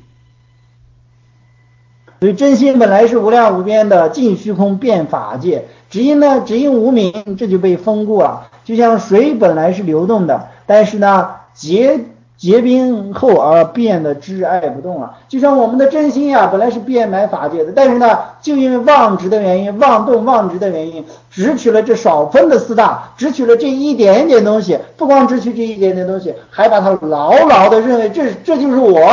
S1: 所以真心本来是无量无边的，尽虚空遍法界，只因呢只因无明，这就被封固了。就像水本来是流动的，但是呢结结冰后而变得支爱不动了。就像我们的真心呀、啊、本来是遍满法界的，但是呢就因为妄执的原因，妄动妄执的原因，只取了这少分的四大，只取了这一点点东西，不光只取这一点点东西，还把它牢牢的认为这这就是我，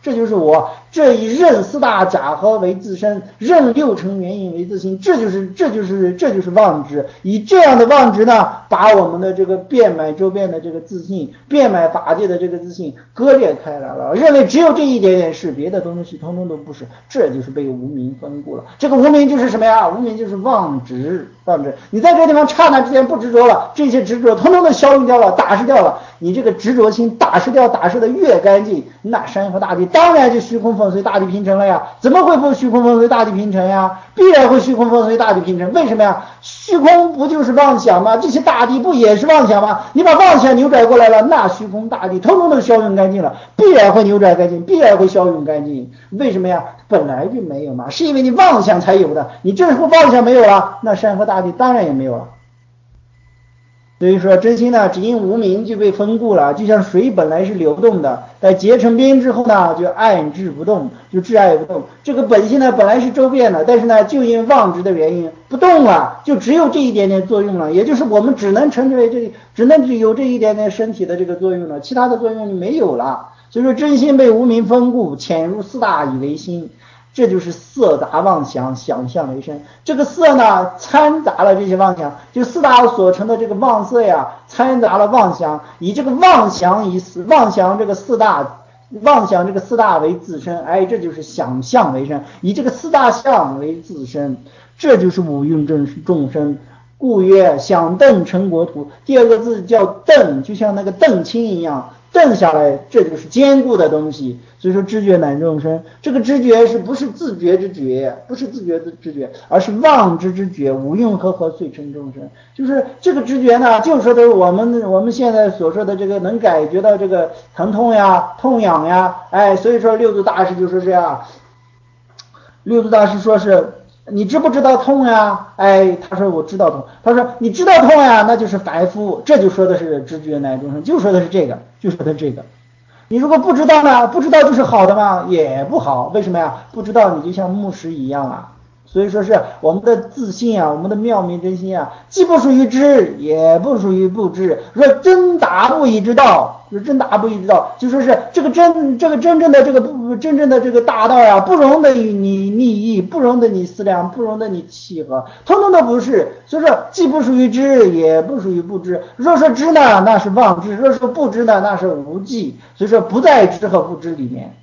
S1: 这就是我这一任四大假合为自身，任六尘缘影为自性，这就是这就是这就是妄执。以这样的妄执呢，把我们的这个遍满周边的这个自信，遍满法界的这个自信割裂开来了，认为只有这一点点是，别的东西通通都不是，这就是被无明分故了。这个无明就是什么呀？无明就是妄执，妄执。你在这个地方刹那之间不执着了，这些执着通通都消融掉了，打湿掉了。你这个执着心打湿掉，打湿的越干净，那山河大地当然就虚空风随大地平成了呀。怎么会不虚空风随大地平成呀？必然会虚空风随大地平成。为什么呀？虚空不就是妄想吗？这些大地不也是妄想吗？你把妄想扭转过来了，那虚空大地通通都消融干净了，必然会扭转干净，必然会消融干净。为什么呀？本来就没有嘛，是因为你妄想才有的。你这时候妄想没有了，那山河大地当然也没有了。所以说真心呢，只因无明就被分故了，就像水本来是流动的，在结成冰之后呢，就暗滞不动，就滞爱不动。这个本性呢，本来是周遍的，但是呢，就因妄执的原因不动了，就只有这一点点作用了，也就是我们只能称之为这，只能有这一点点身体的这个作用了，其他的作用没有了。所以说真心被无明分故，潜入四大以为心。这就是色杂妄想，想象为身。这个色呢，掺杂了这些妄想，就四大所成的这个妄色呀，掺杂了妄想，以这个妄想以妄想这个四大，妄想这个四大为自身，哎，这就是想象为身，以这个四大相为自身，这就是五蕴众生。故曰想邓成国土。第二个字叫邓，就像那个邓青一样。瞪下来，这就是坚固的东西。所以说知觉乃众生，这个知觉是不是自觉之觉，不是自觉之知觉，而是妄知之觉，五蕴和合遂成众生。就是这个知觉呢，就说的我们我们现在所说的这个能感觉到这个疼痛呀、痛痒呀，哎，所以说六祖大师就说这样，六祖大师说是你知不知道痛呀？哎，他说我知道痛。他说你知道痛呀，那就是凡夫。这就说的是知觉乃众生，就说的是这个，就说的这个。你如果不知道呢？不知道就是好的吗？也不好。为什么呀？不知道你就像木石一样啊。所以说是我们的自信啊，我们的妙明真心啊，既不属于知，也不属于不知。说真达不以之道，说真达不以之道，就说是这个真这个真正的这个不真正的这个大道呀、啊，不容得你利益，不容得你思量，不容得你契合，通通都不是。所以说既不属于知，也不属于不知。若说知呢，那是妄知；若说不知呢，那是无记。所以说不在知和不知里面。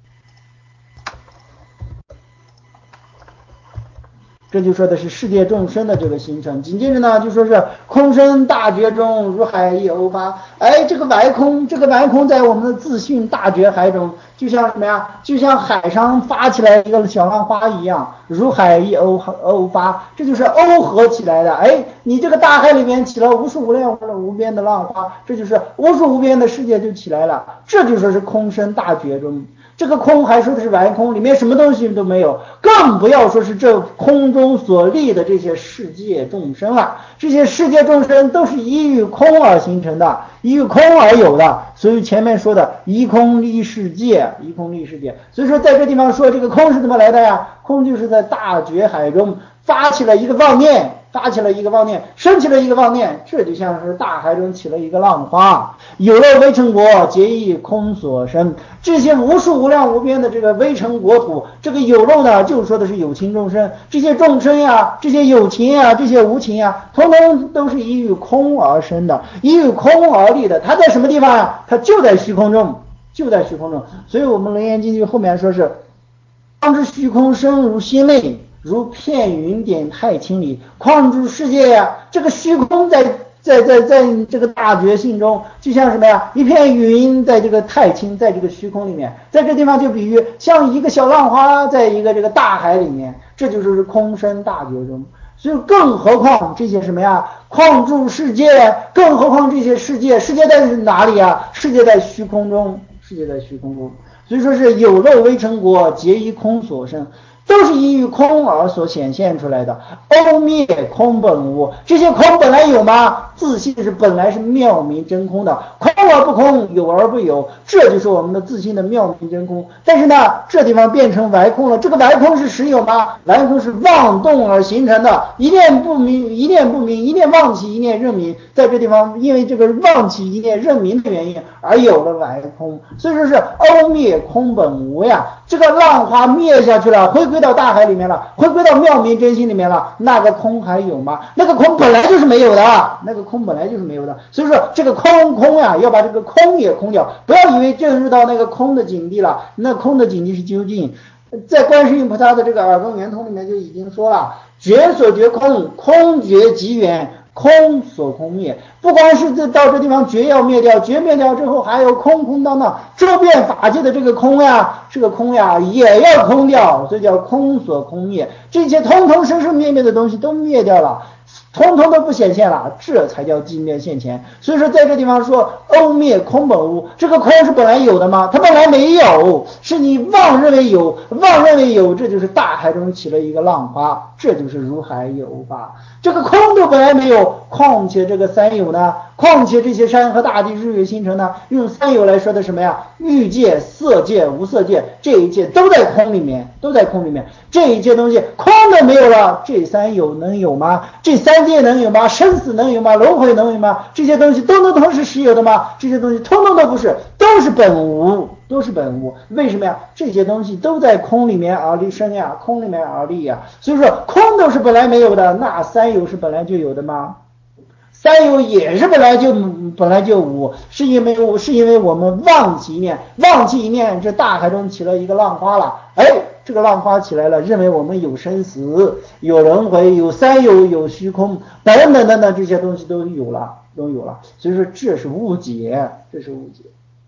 S1: 这就说的是世界众生的这个形成。紧接着呢，就说是空生大觉中，如海一欧发。哎，这个完空，这个完空在我们的自信大觉海中，就像什么呀？就像海上发起来一个小浪花一样，如海一欧欧发，这就是耦合起来的。哎，你这个大海里面起了无数无量无边的浪花，这就是无数无边的世界就起来了。这就说是空生大觉中。这个空还说的是完空，里面什么东西都没有，更不要说是这空中所立的这些世界众生了。这些世界众生都是依于空而形成的，依于空而有的。所以前面说的依空立世界，依空立世界。所以说在这地方说这个空是怎么来的呀？空就是在大觉海中发起了一个妄念，发起了一个妄念，升起了一个妄念，这就像是大海中起了一个浪花。有了微尘国，皆以空所生。这些无数无量无边的这个微尘国土，这个有漏呢，就说的是有情众生。这些众生呀，这些有情呀，这些无情呀，通通都是依于空而生的，依于空而立的。它在什么地方呀？它就在虚空中，就在虚空中。所以我们楞严经就后面说是当知虚空生如心内，如片云点太清里。况诸世界呀，这个虚空在在在在这个大觉性中，就像什么呀？一片云在这个太清，在这个虚空里面，在这地方就比喻像一个小浪花在一个这个大海里面，这就是空生大觉中。所以更何况这些什么呀？况诸世界，更何况这些世界，世界在哪里啊？世界在虚空中，世界在虚空中。所以说是有漏微尘国，皆依空所生。都是依于空而所显现出来的。欧灭空本无，这些空本来有吗？ 自信是本来是妙明真空的，空而不空，有而不有，这就是我们的自信的妙明真空。但是呢，这地方变成歪空了，这个歪空是实有吗？歪空是妄动而形成的，一念不明，一念不明，一念妄起，一念认明，在这地方因为这个妄起一念认明的原因而有了歪空，所以说是欧灭空本无呀。这个浪花灭下去了，回归到大海里面了，回归到妙明真心里面了，那个空还有吗？那个空本来就是没有的，那个空本来就是没有的。所以说这个空空呀，要把这个空也空掉，不要以为进入到那个空的境地了，那空的境地是究竟。在观世音菩萨的这个耳根圆通里面就已经说了，觉所觉空，空觉即远，空所空灭。不光是这到这地方觉要灭掉，觉灭掉之后还有空空荡荡周遍法界的这个空呀，这个空呀也要空掉，所以叫空所空灭。这些通通生生灭灭的东西都灭掉了，通通都不显现了，这才叫寂灭现前。所以说在这地方说欧灭空本无，这个空是本来有的吗？它本来没有，是你妄认为有，妄认为有，这就是大海中起了一个浪花，这就是如海有法。这个空都本来没有，况且这个三有呢？况且这些山河大地日月星辰呢？用三有来说的什么呀？欲界、色界、无色界，这一切都在空里面，都在空里面。这一切东西空的没有了，这三有能有吗？这三界能有吗？生死能有吗？轮回能有吗？这些东西都能都是实有的吗？这些东西通通都不是，都是本无，都是本无。为什么呀？这些东西都在空里面而立生呀，空里面而立呀。所以说空都是本来没有的，那三有是本来就有的吗？三有也是本来就本来就无，是因为是因为我们忘记一念，忘记一念，这大海中起了一个浪花了。哎，这个浪花起来了，认为我们有生死，有轮回，有三有，有虚空，等等等等，这些东西都有了，都有了。所以说这是误解，这是误解。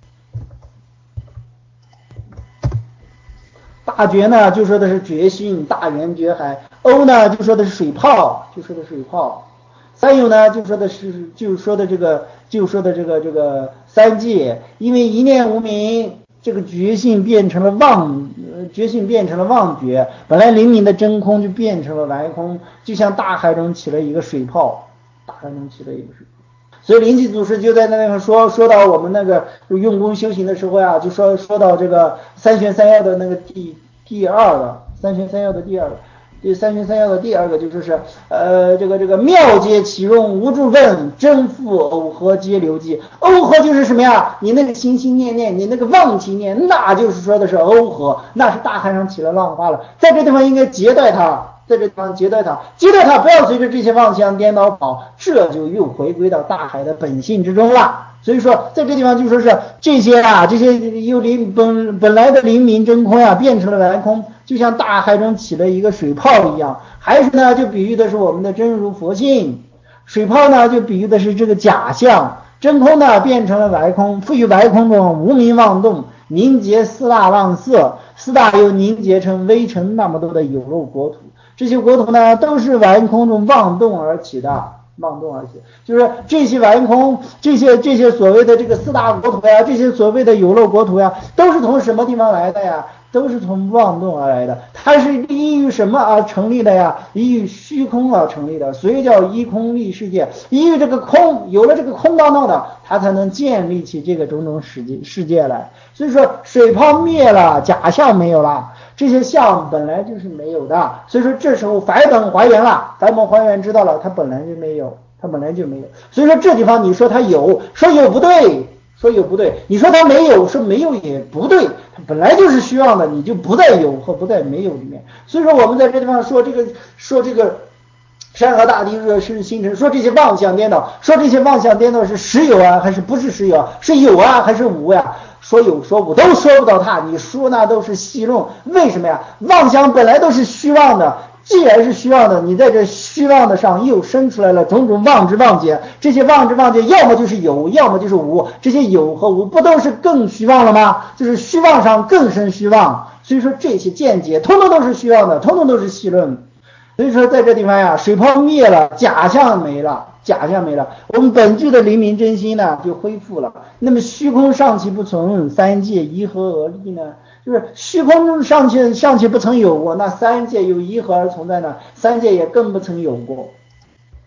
S1: 大觉呢就说的是觉心，大圆觉海；欧呢就说的是水泡，就说的水泡。三有呢就说的是就说的这个就说的这个这个三界，因为一念无明，这个觉性变成了妄，觉性变成了妄觉，本来灵敏的真空就变成了歪空，就像大海中起了一个水泡，大海中起了一个水泡。所以灵济祖师就在那个说说到我们那个用功修行的时候呀，就说说到这个三玄三要的那个第第二个三玄三要的第二个。第三玄三要的第二个就说是呃这个这个妙皆其用，无住问，真复耦合皆流迹。耦合就是什么呀？你那个心心念念，你那个忘其念，那就是说的是耦合，那是大海上起了浪花了。在这地方应该截断它，在这地方截断它，截断它，不要随着这些妄想颠倒跑，这就又回归到大海的本性之中了。所以说在这地方就说是这些啊，这些又灵本本来的灵明真空呀、啊，变成了蓝空，就像大海中起了一个水泡一样。还是呢就比喻的是我们的真如佛性，水泡呢就比喻的是这个假象，真空呢变成了白空，赋予白空中无明妄动，凝结四大妄色，四大又凝结成微尘那么多的有漏国土，这些国土呢都是白空中妄动而起的，妄动而起，就是这些顽空，这些这些所谓的这个四大国土呀，这些所谓的有漏国土呀，都是从什么地方来的呀？都是从妄动而来的。它是依于什么而成立的呀？依于虚空而成立的，所以叫依空立世界。依于这个空，有了这个空荡荡的，它才能建立起这个种种世界世界来。所以说水泡灭了，假象没有了，这些相本来就是没有的。所以说这时候返本还原了，返本还原知道了它本来就没有，它本来就没有。所以说这地方你说它有，说有不对，说有不对，你说它没有，说没有也不对，它本来就是虚妄的，你就不在有和不在没有里面。所以说我们在这地方说这个说这个山河大地日是星辰，说这些妄想颠倒，说这些妄想颠倒是实有啊还是不是实有啊，是有啊还是无呀、啊？说有说无都说不到它，你说那都是戏论。为什么呀？妄想本来都是虚妄的，既然是虚妄的，你在这虚妄的上又生出来了种种妄之妄解，这些妄之妄解要么就是有，要么就是无，这些有和无不都是更虚妄了吗？就是虚妄上更生虚妄。所以说这些见解通通都是虚妄的，通通都是戏论。所以说在这地方呀，水泡灭了，假象没了，假象没了，我们本具的灵明真心呢就恢复了。那么虚空尚且不存，三界依何而立呢？就是虚空中尚且尚且不曾有过，那三界又依何而存在呢？三界也更不曾有过。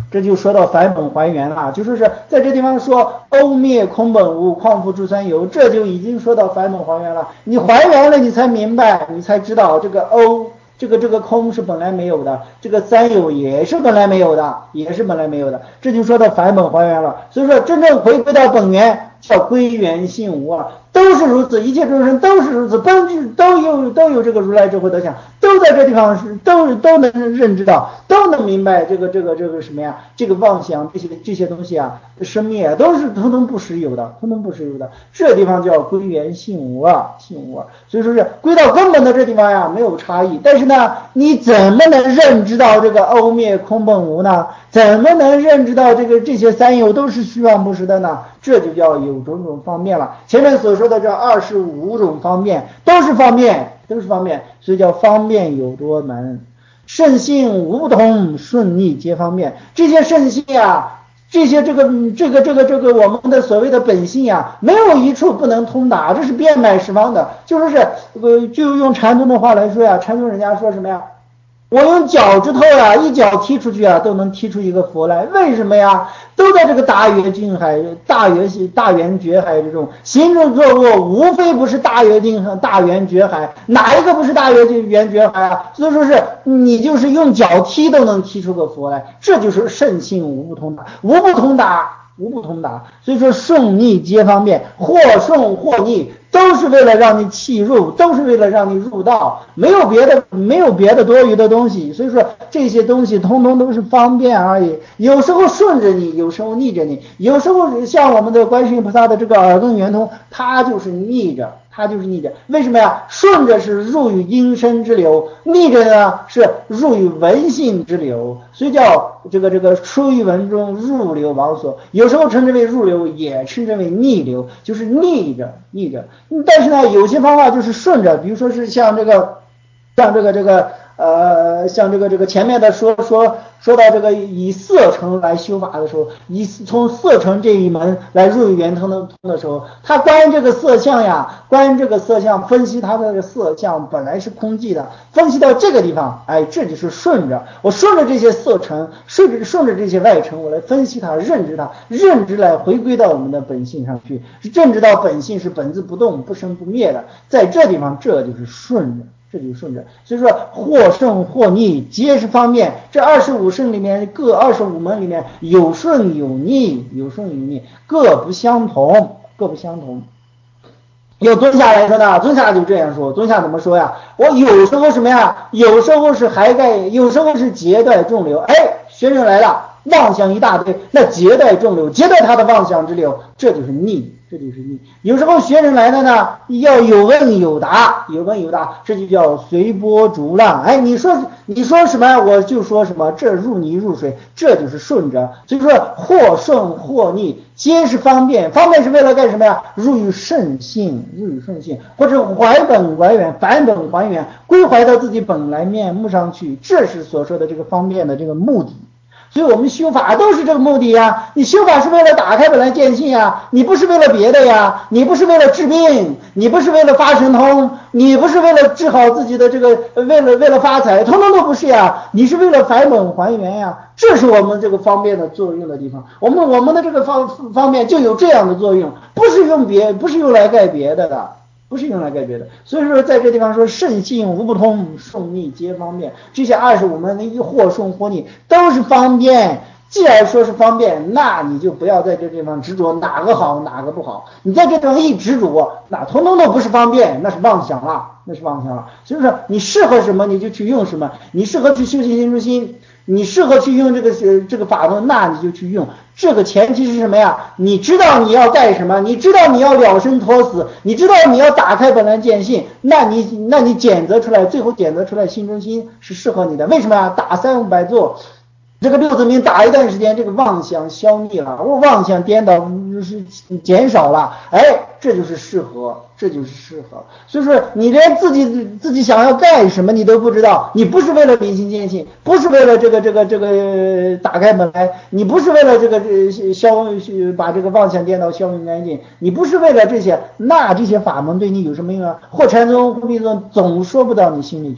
S1: 这就说到返本还原了，就说是在这地方说欧灭空本无，况复诸三有，这就已经说到返本还原了。你还原了，你才明白，你才知道这个欧这个这个空是本来没有的，这个三有也是本来没有的，也是本来没有的，这就说到返本还原了。所以说真正回归到本源叫归元性无二，都是如此，一切众生都是如此，本具都有都有这个如来智慧德相，都在这地方是都都能认知到，都能明白这个这个这个什么呀？这个妄想这些这些东西啊，生灭啊，都是通通不实有的，通通不实有的。这地方叫归元性无二，性无二。所以说是归到根本的这地方呀，没有差异。但是呢，你怎么能认知到这个欧灭空本无呢？怎么能认知到这个这些三有都是虚妄不实的呢？这就叫有种种方面了。前面所说的这二十五种方面都是方面，都是方面，所以叫方面有多门。圣性无不同，顺逆皆方便。这些圣性啊，这些这个这个这个这个我们的所谓的本性啊，没有一处不能通达，这是遍满十方的。就说是呃，就用禅宗的话来说呀，禅宗人家说什么呀？我用脚趾头呀，一脚踢出去啊，都能踢出一个佛来。为什么呀？都在这个大圆镜海、大圆大圆觉海之中，行住坐卧，无非不是大圆镜和大圆觉海，哪一个不是大圆圆觉海啊？所以说是你就是用脚踢都能踢出个佛来，这就是圣性无不通达，无不通达。无不通达，所以说顺逆皆方便，或顺或逆，都是为了让你契入，都是为了让你入道，没有别的，没有别的多余的东西。所以说这些东西通通都是方便而已，有时候顺着你，有时候逆着你，有时候像我们的观世音菩萨的这个耳根圆通，它就是逆着。它就是逆着，为什么呀？顺着是入于阴身之流，逆着呢是入于文性之流，所以叫这个这个出于文中入流王所，有时候称之为入流，也称之为逆流，就是逆着逆着。但是呢，有些方法就是顺着，比如说是像这个像这个这个呃，像这个这个前面的说说说到这个以色成来修法的时候，以从色成这一门来入于圆通的通的时候，他关于这个色相呀，关于这个色相分析它的这个色相本来是空寂的，分析到这个地方，哎，这就是顺着我顺着这些色成，顺着顺着这些外成，我来分析它，认知它，认知来回归到我们的本性上去，认知到本性是本自不动、不生不灭的，在这地方这就是顺着。这就顺着，所以说或顺或逆皆是方便。这二十五圣里面各二十五门里面有顺有逆，有顺有逆，各不相同，各不相同。有尊下来说呢，尊下就这样说，尊下怎么说呀？我有时候什么呀？有时候是涵盖，有时候是截断众流。哎，学生来了，妄想一大堆，那截断众流，截断他的妄想之流，这就是逆。这就是逆。有时候学生来的呢，要有问有答，有问有答，这就叫随波逐浪。哎，你说你说什么，我就说什么，这入泥入水，这就是顺着。所以说，或顺或逆，皆是方便。方便是为了干什么呀？入于圣性，入于圣性，或者怀本还原，返本还原，归还到自己本来面目上去，这是所说的这个方便的这个目的。所以我们修法都是这个目的呀，你修法是为了打开本来见性呀，你不是为了别的呀，你不是为了治病，你不是为了发神通，你不是为了治好自己的这个为了为了发财，通通都不是呀，你是为了返本还原呀，这是我们这个方便的作用的地方。我们我们的这个方方面就有这样的作用，不是用别不是用来盖别的的。不是用来盖别的，所以说在这地方说圣性无不通，顺逆皆方便。这些二十五门的一或顺或逆都是方便。既然说是方便，那你就不要在这地方执着哪个好哪个不好。你在这地方一执着，那通通都不是方便，那是妄想了，那是妄想了。所以说你适合什么你就去用什么，你适合去修行心中心，你适合去用这个这个法门，那你就去用。这个前提是什么呀？你知道你要干什么，你知道你要了生脱死，你知道你要打开本来见性，那你那你检测出来，最后检测出来心中心是适合你的。为什么呀？打三五百座，这个六字明打一段时间，这个妄想消灭了，我妄想颠倒是减少了，哎，这就是适合，这就是适合。所以说你连自己自己想要干什么你都不知道，你不是为了明心见性，不是为了这个这个这个打开本来，你不是为了这个消把这个妄想颠倒消灭干净，你不是为了这些，那这些法门对你有什么用啊？或禅宗或密宗总说不到你心里去。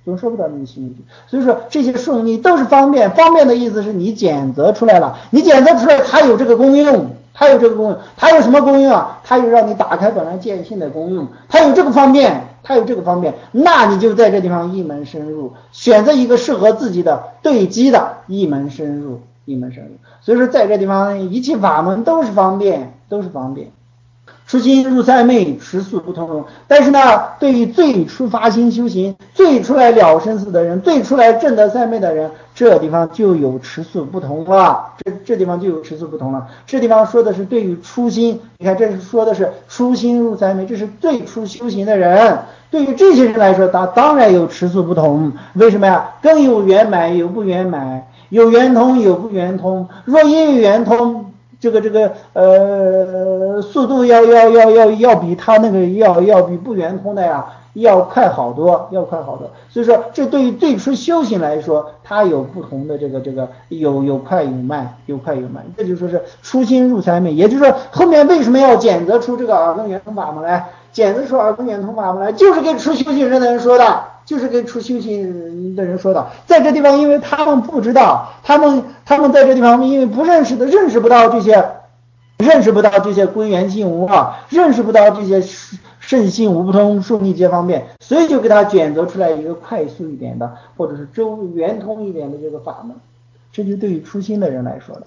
S1: 总说不到那个心里去。所以说这些顺利都是方便，方便的意思是你检测出来了，你检测出来它有这个功用，它有这个功用，它有什么功用啊？它有让你打开本来见性的功用，它有这个方便，它有这个方便，那你就在这地方一门深入，选择一个适合自己的对机的一门深入，一门深入。所以说在这地方一切法门都是方便，都是方便。初心入三昧，持宿不同。但是呢，对于最初发心修行、最出来了生死的人、最出来证得三昧的人，这地方就有持宿不同了。这这地方就有持宿不同了。这地方说的是对于初心，你看这是说的是初心入三昧，这是最初修行的人。对于这些人来说，他当然有持宿不同。为什么呀？更有圆满，有不圆满，有圆通，有不圆通。若因圆通，这个这个呃速度要要要要要比他那个要要比不圆通的呀要快好多，要快好多。所以说这对于最初修行来说，它有不同的这个这个有有快有慢，有快有慢。这就说是初心入三昧，也就是说后面为什么要检测出这个耳根圆通法门来？检测出耳根圆通法门来，就是给初修行人的人说的。就是跟初修行的人说的，在这地方，因为他们不知道，他们他们在这地方因为不认识的，认识不到这些，认识不到这些归元性无二，认识不到这些圣性无不通、顺利皆方便，所以就给他选择出来一个快速一点的，或者是周圆通一点的这个法门。这就对于初心的人来说的。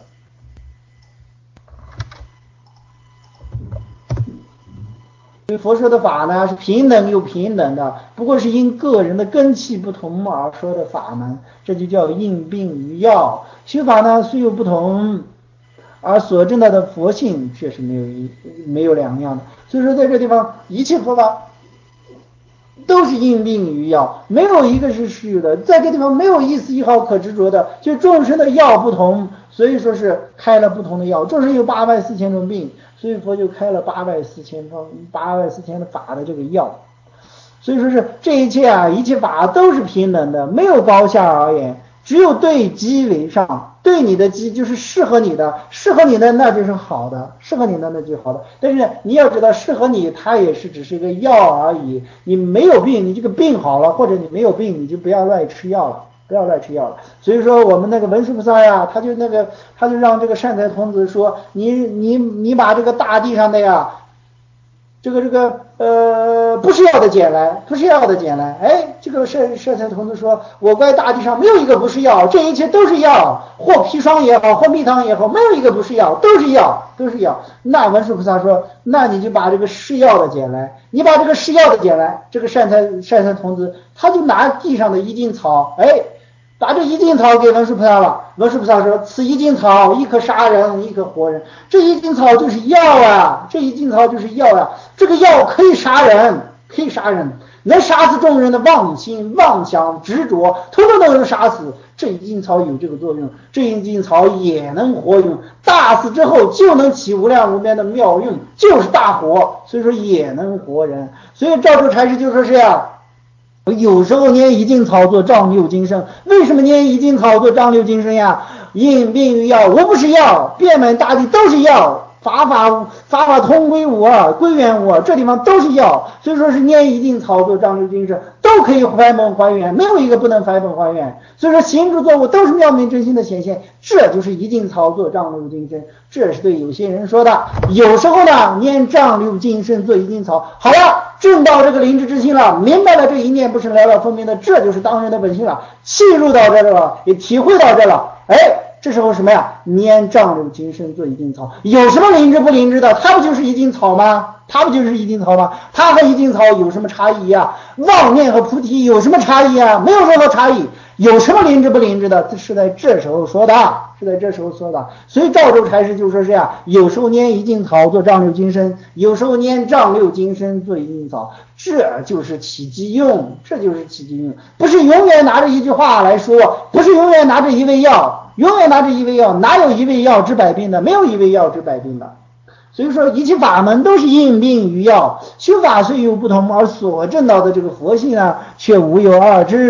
S1: 所以佛说的法呢是平等又平等的，不过是因个人的根器不同而说的法门，这就叫应病于药。修法呢虽有不同，而所证到的佛性却是没有没有两样的。所以说在这地方一切佛法都是应病于药，没有一个是虚的，在这地方没有一丝一毫可执着的，就众生的药不同，所以说是开了不同的药。众生有八万四千种病，所以佛就开了八万四千方八万四千的法的这个药。所以说是这一切啊，一切法都是平等的，没有高下而言，只有对机为上，对你的机就是适合你的，适合你的那就是好的，适合你的那就是好的。但是你要知道，适合你它也是只是一个药而已。你没有病，你这个病好了，或者你没有病，你就不要乱吃药了，不要乱吃药了。所以说我们那个文殊菩萨呀，他就那个他就让这个善财童子说，你你你把这个大地上的呀，这个这个呃不是药的捡来，不是药的捡来。哎，这个善善财童子说，我观大地上没有一个不是药，这一切都是药，或砒霜也好，或蜜糖也好，没有一个不是药，都是药，都是药。那文殊菩萨说，那你就把这个是药的捡来，你把这个是药的捡来。这个善财善财童子他就拿地上的一茎草，哎，把这一茎草给文殊菩萨了。文殊菩萨说，此一茎草亦可杀人，亦可活人。这一茎草就是药啊，这一茎草就是药啊，这个药可以杀人，可以杀人，能杀死众人的妄心、妄想、执着，统统都能杀死。这一茎草有这个作用，这一茎草也能活用，大死之后就能起无量无边的妙用，就是大火，所以说也能活人。所以赵州禅师就说是呀，有时候捏一茎草做丈六金身。为什么捏一茎草做丈六金身呀？应病于药，无不是药，遍满大地都是药，法法法法通归无二，归元无二，这地方都是药。所以说是捏一茎草做丈六金身，都可以还本还原，没有一个不能还本还原。所以说行住坐卧都是妙明真心的显现，这就是一茎草做丈六金身。这是对有些人说的。有时候呢，念丈六金身做一茎草，好了，证到这个灵智之心了，明白了这一念不是了了分明的，这就是当人的本性了，契入到这了，也体会到这了。哎，这时候什么呀？念丈六金身做一茎草，有什么灵智不灵智的？它不就是一茎草吗？它不就是一茎草吗？它和一茎草有什么差异啊？妄念和菩提有什么差异啊？没有任何差异。有什么灵智不灵智的？这是在这时候说的，是在这时候说的。所以赵州禅师就说是呀，有时候念一茎草做丈六金身，有时候念丈六金身做一茎草，这就是起机用，这就是起机用，不是永远拿着一句话来说，不是永远拿着一味药，永远拿着一味药，哪有一味药治百病的？没有一味药治百病的。所以说一切法门都是应病于药，修法虽有不同，而所证到的这个佛性呢却无有二致。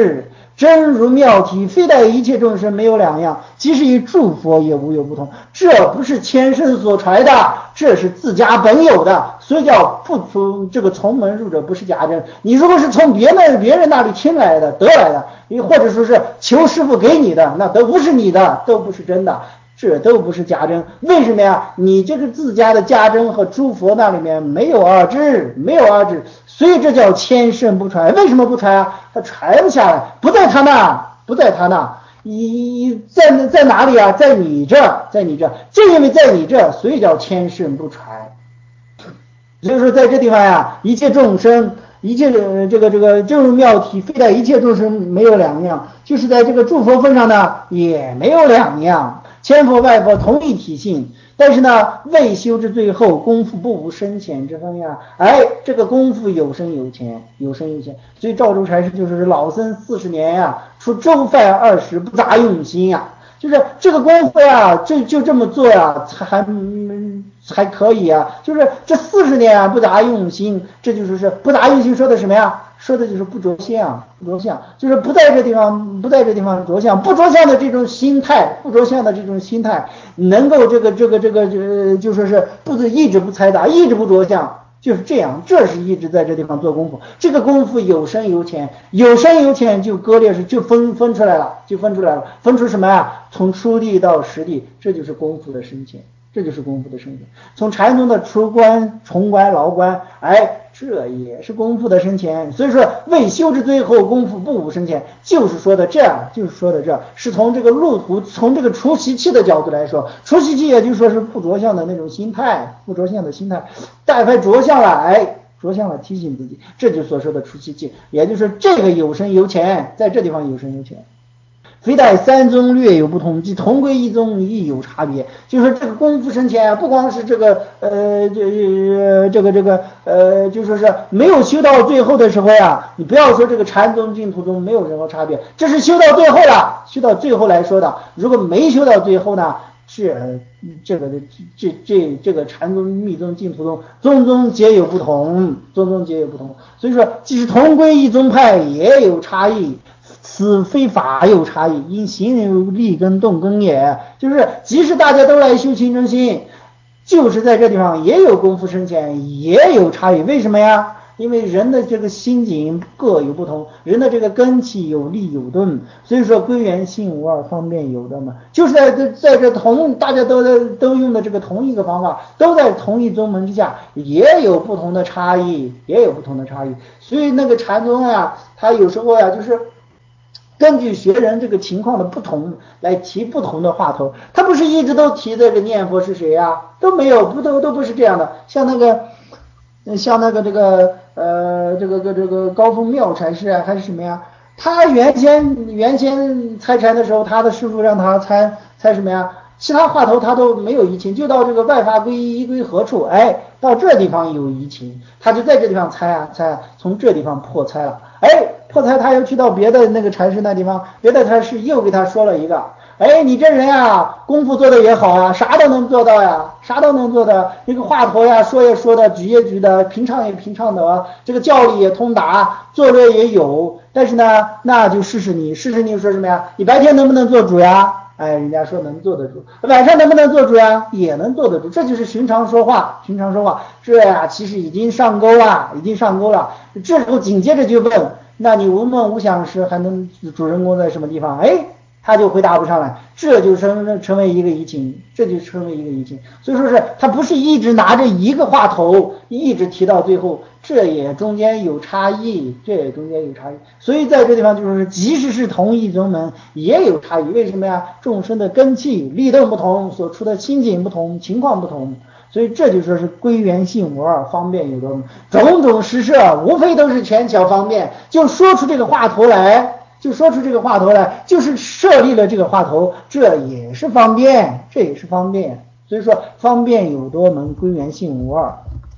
S2: 真如妙体，非待一切众生没有两样，即使与诸佛也无有不同。这不是前生所传的，这是自家本有的，所以叫不从这个从门入者不是假真。你如果是从别人别人那里听来的得来的，或者说是求师父给你的，那都不是你的，都不是真的，这都不是假真。为什么呀？你这个自家的假真和诸佛那里面没有二致，没有二致，所以这叫千圣不传。为什么不传啊？他传不下来，不在他那，不在他那，你在在哪里啊？在你这，在你这，就因为在你这，所以叫千圣不传。所以说在这地方呀，一切众生，一切这个这个正如妙体，非待一切众生没有两样，就是在这个诸佛分上呢，也没有两样，千佛万佛同一体性。但是呢，未修至最后，功夫不无深浅之分呀。哎，这个功夫有深有浅，有深有浅。所以赵州禅师就是老僧四十年呀，出周饭二十，不杂用心呀。就是这个功夫呀，这就这么做呀，才还还可以啊。就是这四十年啊，不杂用心，这就是是不杂用心说的什么呀？说的就是不着相，不着相，就是不在这地方，不在这地方着相，不着相的这种心态，不着相的这种心态，能够这个这个这个这就说是不一直不猜打，一直不着相，就是这样，这是一直在这地方做功夫。这个功夫有深有浅，有深有浅就割裂是就分分出来了，就分出来了，分出什么呀？从初地到实地，这就是功夫的深浅，这就是功夫的深浅。从禅宗的出关、重关、牢关，哎。这也是功夫的深浅。所以说未修至最后，功夫不无深浅，就是说的这样，就是说的这是从这个路途，从这个除习气的角度来说，除习气也就是说是不着相的那种心态，不着相的心态，但凡着相了，哎，着相了提醒自己，这就所说的除习气，也就是这个有深有浅，在这地方有深有浅。非待三宗略有不同，即同归一宗亦有差别。就是这个功夫深浅，不光是这个呃这这个这个呃，就说是没有修到最后的时候呀，你不要说这个禅宗净土宗没有任何差别，这是修到最后了，修到最后来说的。如果没修到最后呢，是这个这这这个禅宗、密宗、净土宗，宗宗皆有不同，宗宗皆有不同。所以说，即使同归一宗派，也有差异。此非法有差异，因行有立根动根也。就是即使大家都来修清真心，就是在这地方也有功夫深浅，也有差异。为什么呀？因为人的这个心境各有不同，人的这个根气有立有顿，所以说归元性无二，方便有的嘛。就是在这在这同大家都都用的这个同一个方法，都在同一宗门之下，也有不同的差异，也有不同的差异。所以那个禅宗啊，他有时候呀、啊，就是根据学人这个情况的不同来提不同的话头，他不是一直都提这个念佛是谁啊，都没有，不都都不是这样的。像那个像那个这个呃这个这个这个高峰妙禅师啊，还是什么呀，他原先原先参禅的时候，他的师父让他参参什么呀，其他话头他都没有移情，就到这个外法归一，一归何处，哎，到这地方有移情，他就在这地方猜啊猜啊，从这地方破猜了，哎，破猜他又去到别的那个禅师那地方，别的禅师又给他说了一个，哎，你这人啊，功夫做的也好啊，啥都能做到呀，啥都能做的，那个话头呀，说也说的，举也举的，平唱也平唱的，这个教理也通达，作为也有，但是呢，那就试试你，试试你说什么呀？你白天能不能做主呀？哎，人家说能做得住，晚上能不能做主呀？也能做得住，这就是寻常说话，寻常说话，这呀其实已经上钩了，已经上钩了。这时候紧接着就问，那你无梦无想时还能主人公在什么地方？哎，他就回答不上来，这就成成为一个疑情，这就成为一个疑情。所以说是他不是一直拿着一个话头一直提到最后，这也中间有差异，这也中间有差异。所以在这地方就是即使是同一宗门也有差异。为什么呀？众生的根气力动不同，所处的心境不同，情况不同，所以这就说是归元性无二，方便有多种种施设，无非都是权巧方便，就说出这个话头来，就说出这个话头来，就是设立了这个话头，这也是方便，这也是方便。所以说方便有多门，归元性无二。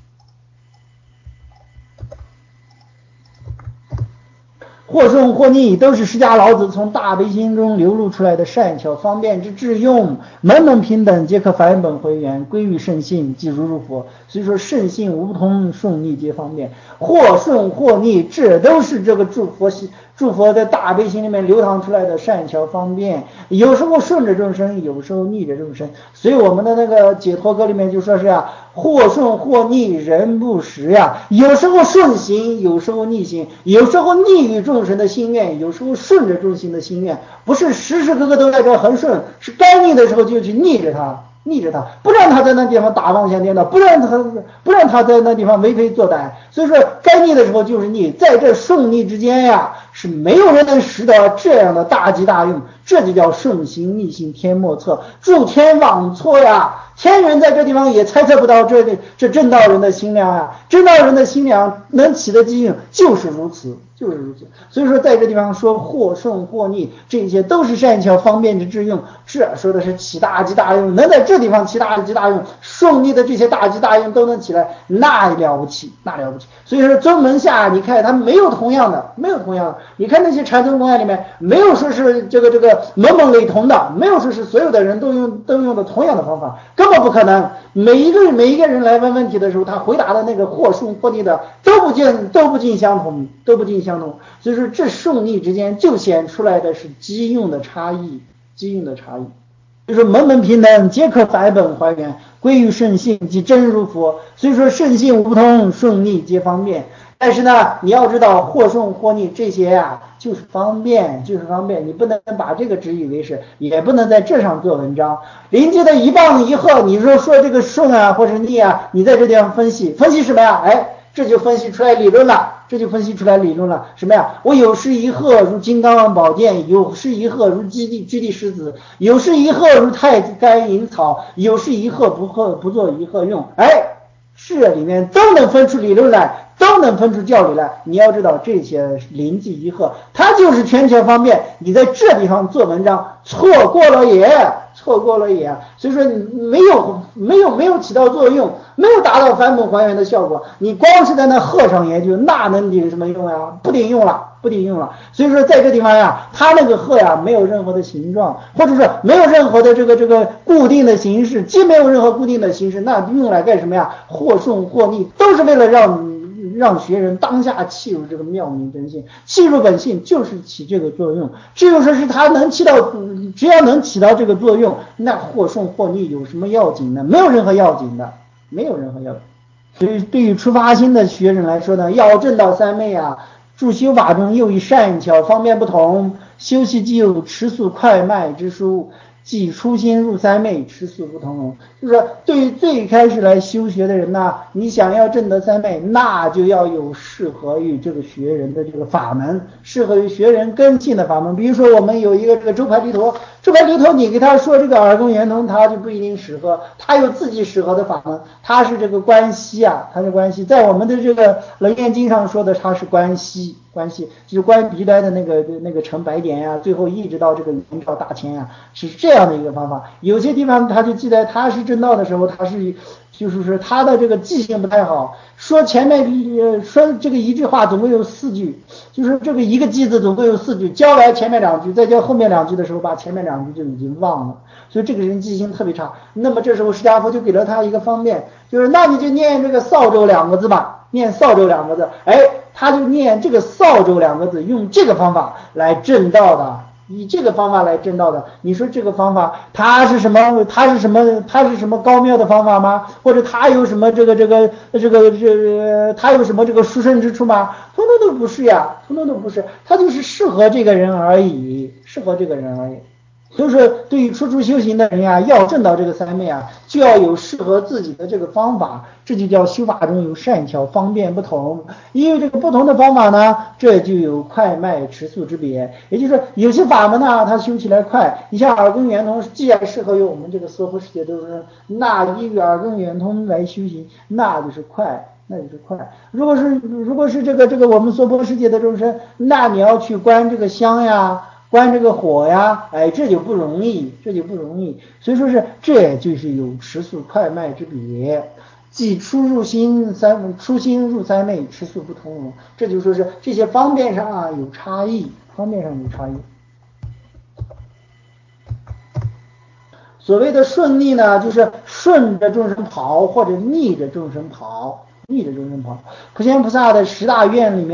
S2: 或顺或逆，都是释迦老子从大悲心中流露出来的善巧方便之智用，门门平等，皆可返本回原，归于圣性，即如入佛。所以说圣性无不同，顺逆皆方便。或顺或逆，这都是这个诸佛诸佛的大悲心里面流淌出来的善巧方便，有时候顺着众生，有时候逆着众生。所以我们的那个解脱歌里面就说是啊，或顺或逆人不识呀，有时候顺行，有时候逆行，有时候逆于众生的心愿，有时候顺着众生的心愿，不是时时刻刻都在这恒顺，是该逆的时候就去逆着它。逆着他，不让他在那地方打妄想颠倒，不让他不让他在那地方为非作歹。所以说该逆的时候就是逆，在这顺逆之间呀，是没有人能识得这样的大吉大用，这就叫顺行逆行天莫测，助天妄错呀。天人在这地方也猜测不到这这正道人的心量呀，正道人的心量能起的机用就是如此，就是如此。所以说在这地方说或顺或逆，这些都是善巧方便之之用，这说的是起大吉大用，能在这地方起大吉大用，顺逆的这些大吉大用都能起来，那了不起，那了不起。所以说宗门下你看他没有同样的，没有同样的，你看那些禅宗公案里面没有说是这个这个门门类同的，没有说是所有的人都用都用的同样的方法，根本不可能。每一个每一个人来问问题的时候，他回答的那个或顺或逆的都不尽都不尽相同，都不尽相同。所以说这顺逆之间就显出来的是机用的差异，机用的差异。就是门门平等，皆可返本还原，归于圣性即真如佛。所以说圣性无通，顺逆皆方便。但是呢，你要知道或顺或逆这些啊，就是方便，就是方便。你不能把这个只以为是，也不能在这上做文章。临界的一棒一喝，你说说这个顺啊或是逆啊，你在这地方分析，分析什么呀？哎，这就分析出来理论了，这就分析出来理论了。什么呀？我有时一喝如金刚王宝剑，有时一喝如居地居地狮子，有时一喝如太干银草，有时一喝不喝不做一喝用。哎，这里面都能分出理论来，都能分出教理来。你要知道这些临济一喝，它就是全权方便。你在这地方做文章，错过了也错过了也，所以说你没有没有没有起到作用，没有达到返本还原的效果。你光是在那喝上研究，那能顶什么用呀？不顶用了，不顶用了。所以说在这地方呀，它那个鹤呀没有任何的形状，或者说没有任何的这个这个固定的形式，既没有任何固定的形式，那用来干什么呀？或顺或逆，都是为了让让学人当下契入这个妙明真性，契入本性就是起这个作用。只有说是它能起到，只要能起到这个作用，那或顺或逆有什么要紧呢？没有任何要紧的，没有任何要紧。所以对于出发心的学生来说呢，要证到三昧啊，助修法中又以善巧方面不同，修习既有持速快慢之殊，即初心入三昧，持速不同。就是说对于最开始来修学的人呢，你想要证得三昧，那就要有适合于这个学人的这个法门，适合于学人根性的法门。比如说我们有一个这个周排离陀，周排离陀你给他说这个耳根圆通，他就不一定适合，他有自己适合的法门，他是这个关系啊，他是关系，在我们的这个楞严经上说的他是关系。关系就是关于鼻端的那个那个成白点呀、啊，最后一直到这个圆照大千呀、啊，是这样的一个方法。有些地方他就记得他是正道的时候，他是就是说他的这个记性不太好，说前面说这个一句话总共有四句，就是这个一个记字总共有四句，教来前面两句，再教后面两句的时候，把前面两句就已经忘了，所以这个人记性特别差。那么这时候释迦佛就给了他一个方便，就是那你就念这个扫帚两个字吧，念扫帚两个字，哎。他就念这个扫帚两个字，用这个方法来证道的，以这个方法来证道的。你说这个方法它是什么？它是什么？它是什么高妙的方法吗？或者它有什么这个这个这个这它有什么这个殊胜之处吗？通通都不是呀，通通都不是，它就是适合这个人而已，适合这个人而已。所以说对于初初修行的人呀、啊，要证到这个三昧啊，就要有适合自己的这个方法，这就叫修法中有善巧方便不同。因为这个不同的方法呢，这就有快慢持速之别。也就是说有些法门呢它修起来快，你像耳根圆通既然适合于我们这个娑婆世界都是，那依于耳根圆通来修行，那就是快，那就是快。如果是如果是这个这个我们娑婆世界的众生，那你要去观这个香呀，观这个火呀，哎，这就不容易，这就不容易。所以说是这就是有持速快慢之别，即初入心三初心入三昧，持速不同。这就说是这些方面上啊有差异，方面上有差异。所谓的顺逆呢，就是顺着众生跑，或者逆着众生跑，逆着众生跑。普贤菩萨的十大愿里面，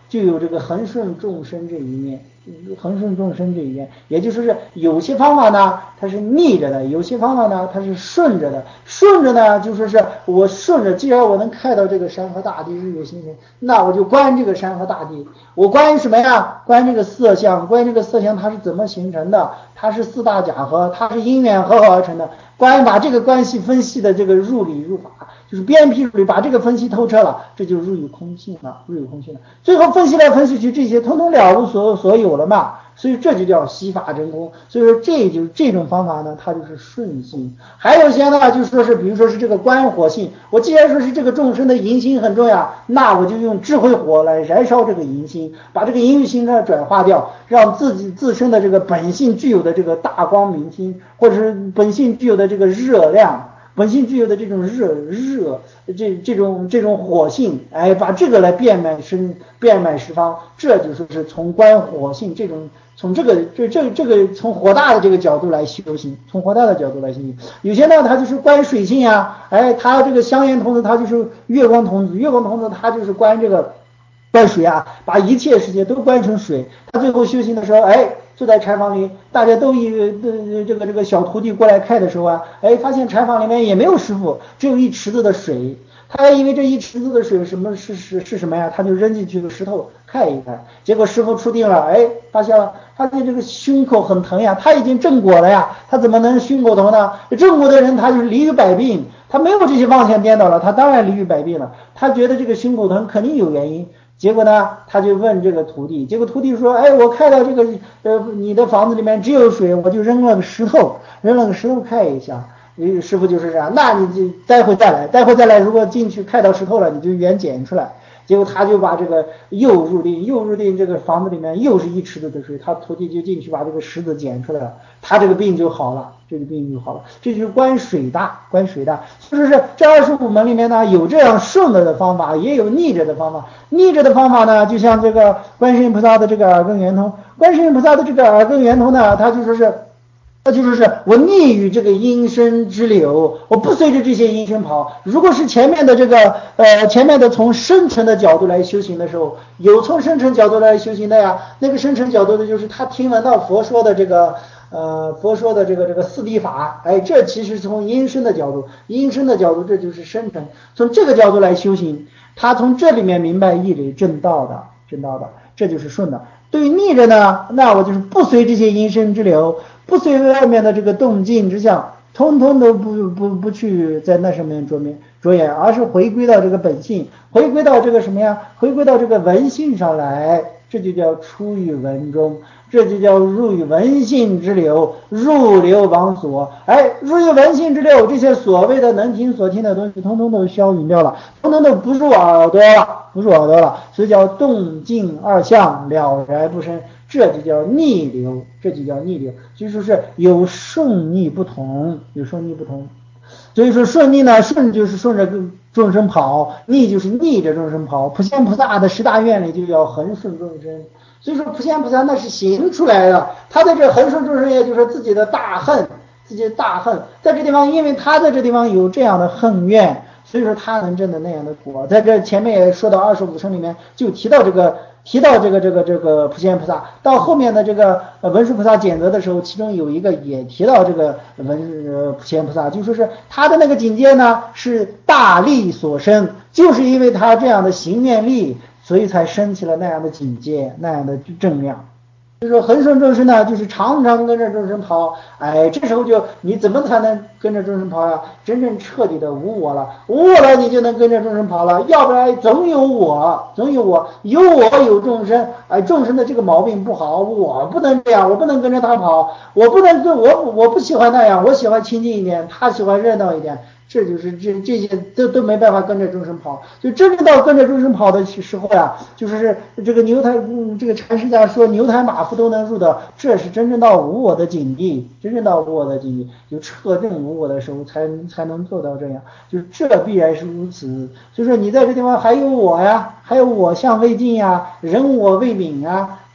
S2: 就有这个恒顺众生这一面。恒顺众生这一面，也就是说有些方法呢它是逆着的，有些方法呢它是顺着的。顺着呢就说是我顺着，既然我能看到这个山河大地日月星辰，那我就观这个山河大地。我观什么呀？观这个色相，观这个色相它是怎么形成的，它是四大假合，它是因缘合合而成的。观把这个关系分析的这个入理入法，就是鞭辟入理，把这个分析透彻了，这就入于空性了，入于空性了。最后分析来分析去，这些通通了无所所有了嘛，所以这就叫悉法真空。所以说这就是这种方法呢，它就是顺性。还有些呢，就说是比如说是这个观火性，我既然说是这个众生的淫心很重要，那我就用智慧火来燃烧这个淫心，把这个淫欲心呢转化掉，让自己自身的这个本性具有的这个大光明心，或者是本性具有的这个热量。本性具有的这种热热这这种这种火性，哎，把这个来变卖身变卖十方，这就说是从观火性这种从这个这这这个从火大的这个角度来修行，从火大的角度来修行。有些呢，他就是观水性啊，哎，他这个香烟童子他就是月光童子，月光童子他就是观这个观水啊，把一切世界都观成水。他最后修行的时候，哎。就在禅房里，大家都以呃这个这个小徒弟过来看的时候啊，哎，发现禅房里面也没有师傅，只有一池子的水。他还以为这一池子的水什么是是是什么呀？他就扔进去个石头看一看。结果师傅出定了，哎，发现了，发现这个胸口很疼呀，他已经正果了呀，他怎么能胸口疼呢？正果的人他就是离于百病，他没有这些妄想颠倒了，他当然离于百病了。他觉得这个胸口疼肯定有原因。结果呢，他就问这个徒弟，结果徒弟说，哎，我看到这个呃你的房子里面只有水，我就扔了个石头，扔了个石头看一下。师傅就是这样，那你就待会再来，待会再来，如果进去看到石头了，你就原捡出来。结果他就把这个又入定，又入定，这个房子里面又是一池子的水，他徒弟就进去把这个石子捡出来了，他这个病就好了，这个病就好了。这就是观水大，观水大，就是这二十五门里面呢，有这样顺着的方法，也有逆着的方法。逆着的方法呢，就像这个观世音菩萨的这个耳根圆通，观世音菩萨的这个耳根圆通呢，他就说是。那就是是我逆于这个阴身之流，我不随着这些阴身跑。如果是前面的这个呃前面的从深层的角度来修行的时候，有从深层角度来修行的呀，那个深层角度的就是他听闻到佛说的这个呃佛说的这个这个四谛法，哎，这其实从阴身的角度，阴身的角度这就是深层，从这个角度来修行，他从这里面明白义理正道的，正道的，这就是顺的。对于逆着呢，那我就是不随这些阴身之流，不随外面的这个动静之相，通通都不不不去在那上面着面着眼，而是回归到这个本性，回归到这个什么呀？回归到这个文性上来，这就叫出于文中，这就叫入于文性之流，入流往所。哎，入于文性之流，这些所谓的能听所听的东西，通通都消陨掉了，通通都不入耳朵了，不入耳朵了，所以叫动静二相了然不生。这就叫逆流，这就叫逆流，所以说是有顺逆不同，有顺逆不同。所以说顺逆呢，顺就是顺着众生跑，逆就是逆着众生跑。普贤菩萨的十大愿力就叫恒顺众生，所以说普贤菩萨那是行出来的，他在这恒顺众生，也就是自己的大恨，自己的大恨，在这地方，因为他在这地方有这样的恨怨，所以说他能证的那样的果。在这前面也说到二十五声里面就提到这个。提到这个这个这个普贤菩萨，到后面的这个文殊菩萨检则的时候，其中有一个也提到这个文呃普贤菩萨，就说是他的那个境界呢是大力所生，就是因为他这样的行愿力，所以才升起了那样的境界，那样的正量。就是说恒顺众生呢，就是常常跟着众生跑，哎，这时候就你怎么才能跟着众生跑呀？真正彻底的无我了，无我了，你就能跟着众生跑了。要不然总有我，总有我，有我有众生，哎，众生的这个毛病不好，我不能这样，我不能跟着他跑，我不能跟我我不喜欢那样，我喜欢清静一点，他喜欢热闹一点。这就是这这些都都没办法跟着众生跑，就真正到跟着众生跑的时候呀，就是这个牛胎，嗯，这个禅师家说牛胎马腹都能入的，这是真正到无我的境地，真正到无我的境地，就彻证无我的时候才才能做到这样，就是这必然是如此。所以说你在这地方还有我呀，还有我相未尽呀，人我未泯呀。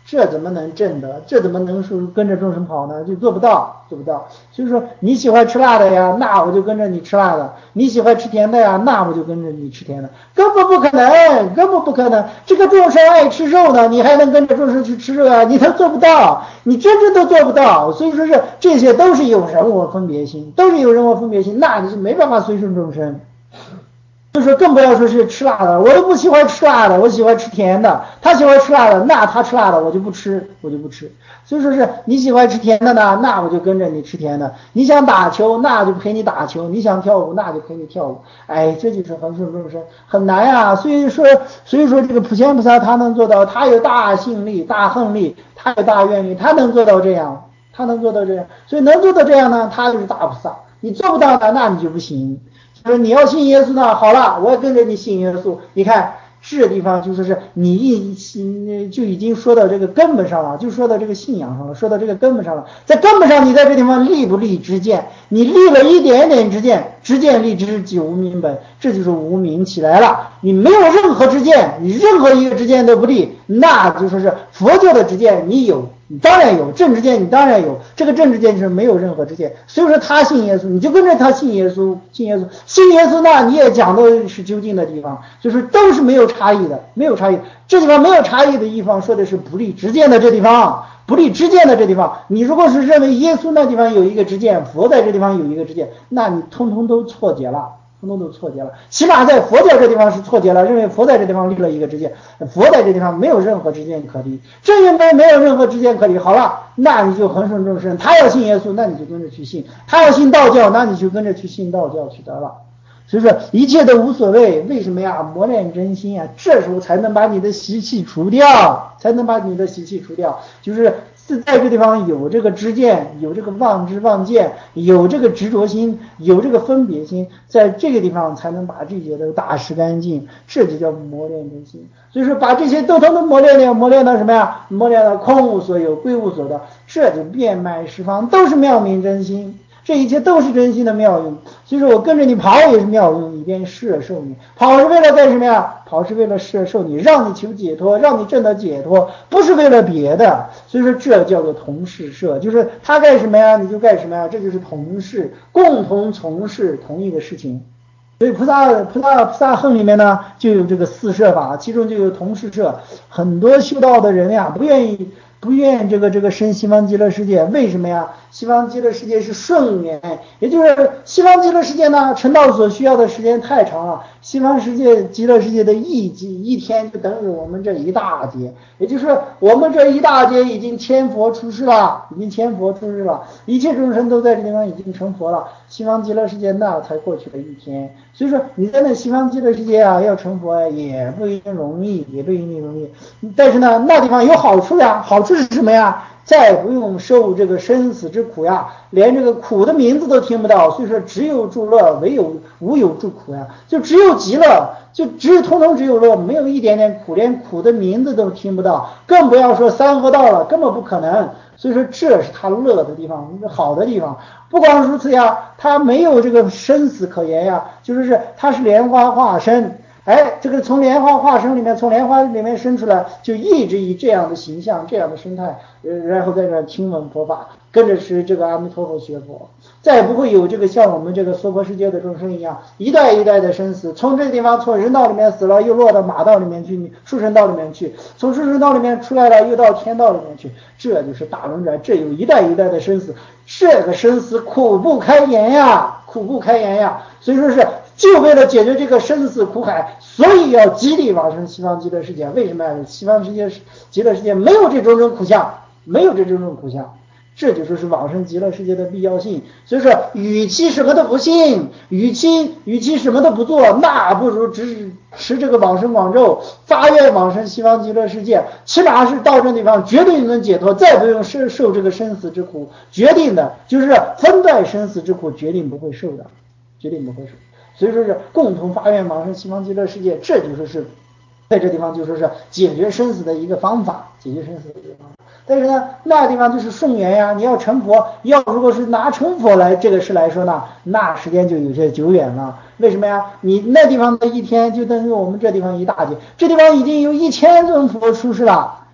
S2: 这怎么能正的？这怎么能是跟着众生跑呢？就做不到，做不到。所以说你喜欢吃辣的呀，那我就跟着你吃辣的；你喜欢吃甜的呀，那我就跟着你吃甜的。根本不可能，根本不可能。这个众生爱吃肉呢，你还能跟着众生去吃肉啊？你都做不到，你真正都做不到。所以说是这些都是有人我分别心，都是有人我分别心，那你是没办法随顺众生。就是更不要说是吃辣的，我都不喜欢吃辣的，我喜欢吃甜的。他喜欢吃辣的，那他吃辣的我就不吃，我就不吃。所以说是你喜欢吃甜的呢，那我就跟着你吃甜的。你想打球，那就陪你打球；你想跳舞，那就陪你跳舞。哎，这就是恒顺众生，很难啊。所以说，所以说这个普贤菩萨他能做到，他有大信力、大恨力，他有大愿力，他能做到这样，他能做到这样。所以能做到这样呢，他就是大菩萨。你做不到呢，那你就不行。就是你要信耶稣呢，好了，我要跟着你信耶稣。你看这地方就说是你一就已经说到这个根本上了，就说到这个信仰上了，说到这个根本上了。在根本上，你在这地方立不立知见？你立了一点点知见，知见立知即无明本，这就是无明起来了。你没有任何知见，你任何一个知见都不立，那就说是佛教的知见你有。你当然有正知见，你当然有这个正知见，就是没有任何知见。所以说他信耶稣，你就跟着他信耶稣，信耶稣，信耶稣呢，你也讲的是究竟的地方，就是都是没有差异的，没有差异。这地方没有差异的地方，说的是不立知见的这地方，不立知见的这地方。你如果是认为耶稣那地方有一个知见，佛在这地方有一个知见，那你通通都错解了。通通都错结了，起码在佛教这地方是错结了，认为佛在这地方立了一个知见，佛在这地方没有任何知见可立，正因为没有任何知见可立，好了，那你就恒顺众生，他要信耶稣，那你就跟着去信；他要信道教，那你就跟着去信道教去得了。所以说一切都无所谓，为什么呀？磨练真心啊，这时候才能把你的习气除掉，才能把你的习气除掉，就是在这地方有这个知见，有这个妄知妄见，有这个执着心，有这个分别心，在这个地方才能把这些都打湿干净，这就叫磨练真心。所以说把这些都通通磨练了，磨练到什么呀？磨练到空无所有，归无所得，这就遍迈十方都是妙明真心。这一切都是真心的妙用，所以说我跟着你跑也是妙用，以便摄受你。跑是为了干什么呀？跑是为了摄受你，让你求解脱，让你证得解脱，不是为了别的。所以说这叫做同事摄，就是他干什么呀，你就干什么呀，这就是同事，共同从事同一个事情。所以菩萨菩萨菩萨行里面呢就有这个四摄法，其中就有同事摄。很多修道的人呀，不愿意。不愿这个这个生西方极乐世界，为什么呀？西方极乐世界是顺缘，也就是西方极乐世界呢，成道所需要的时间太长了。西方世界极乐世界的一几一天就等于我们这一大劫，也就是我们这一大劫已经千佛出世了，已经千佛出世了，一切众生都在这地方已经成佛了。西方极乐世界那才过去了一天，所以说你在那西方极乐世界啊，要成佛也不一定容易，也不一定容易。但是呢，那地方有好处呀，好处是什么呀？再不用受这个生死之苦呀，连这个苦的名字都听不到，所以说只有助乐，唯有无有助苦呀，就只有极乐，就只有通通只有乐，没有一点点苦，连苦的名字都听不到，更不要说三河道了，根本不可能。所以说这是他乐的地方，好的地方。不光如此呀，他没有这个生死可言呀，就是是他是莲花化身。哎，这个从莲花化身里面，从莲花里面生出来，就一直以这样的形象、这样的生态，呃，然后在这听闻佛法，跟着是这个阿弥陀佛学佛，再不会有这个像我们这个娑婆世界的众生一样，一代一代的生死，从这个地方从人道里面死了，又落到马道里面去，畜生道里面去，从畜生道里面出来了，又到天道里面去，这就是大轮转，这有一代一代的生死，这个生死苦不开言呀，苦不开言呀，所以说是。就为了解决这个生死苦海，所以要极力往生西方极乐世界。为什么呀？西方世界极乐世界没有这种种苦相，没有这种种苦相，这就说是往生极乐世界的必要性。所以说，与其什么都不信，与其与其什么都不做，那不如只持这个往生广咒，发愿往生西方极乐世界，起码是到这地方绝对能解脱，再不用受受这个生死之苦。决定的就是分段生死之苦，决定不会受的，决定不会受。所以说是共同发愿往生西方极乐世界，这就说是在这地方就说是解决生死的一个方法，解决生死的一个方法。但是呢，那地方就是顺缘呀，你要成佛，要如果是拿成佛来这个事来说呢，那时间就有些久远了。为什么呀？你那地方的一天就等于我们这地方一大劫，这地方已经有一千尊佛出世了。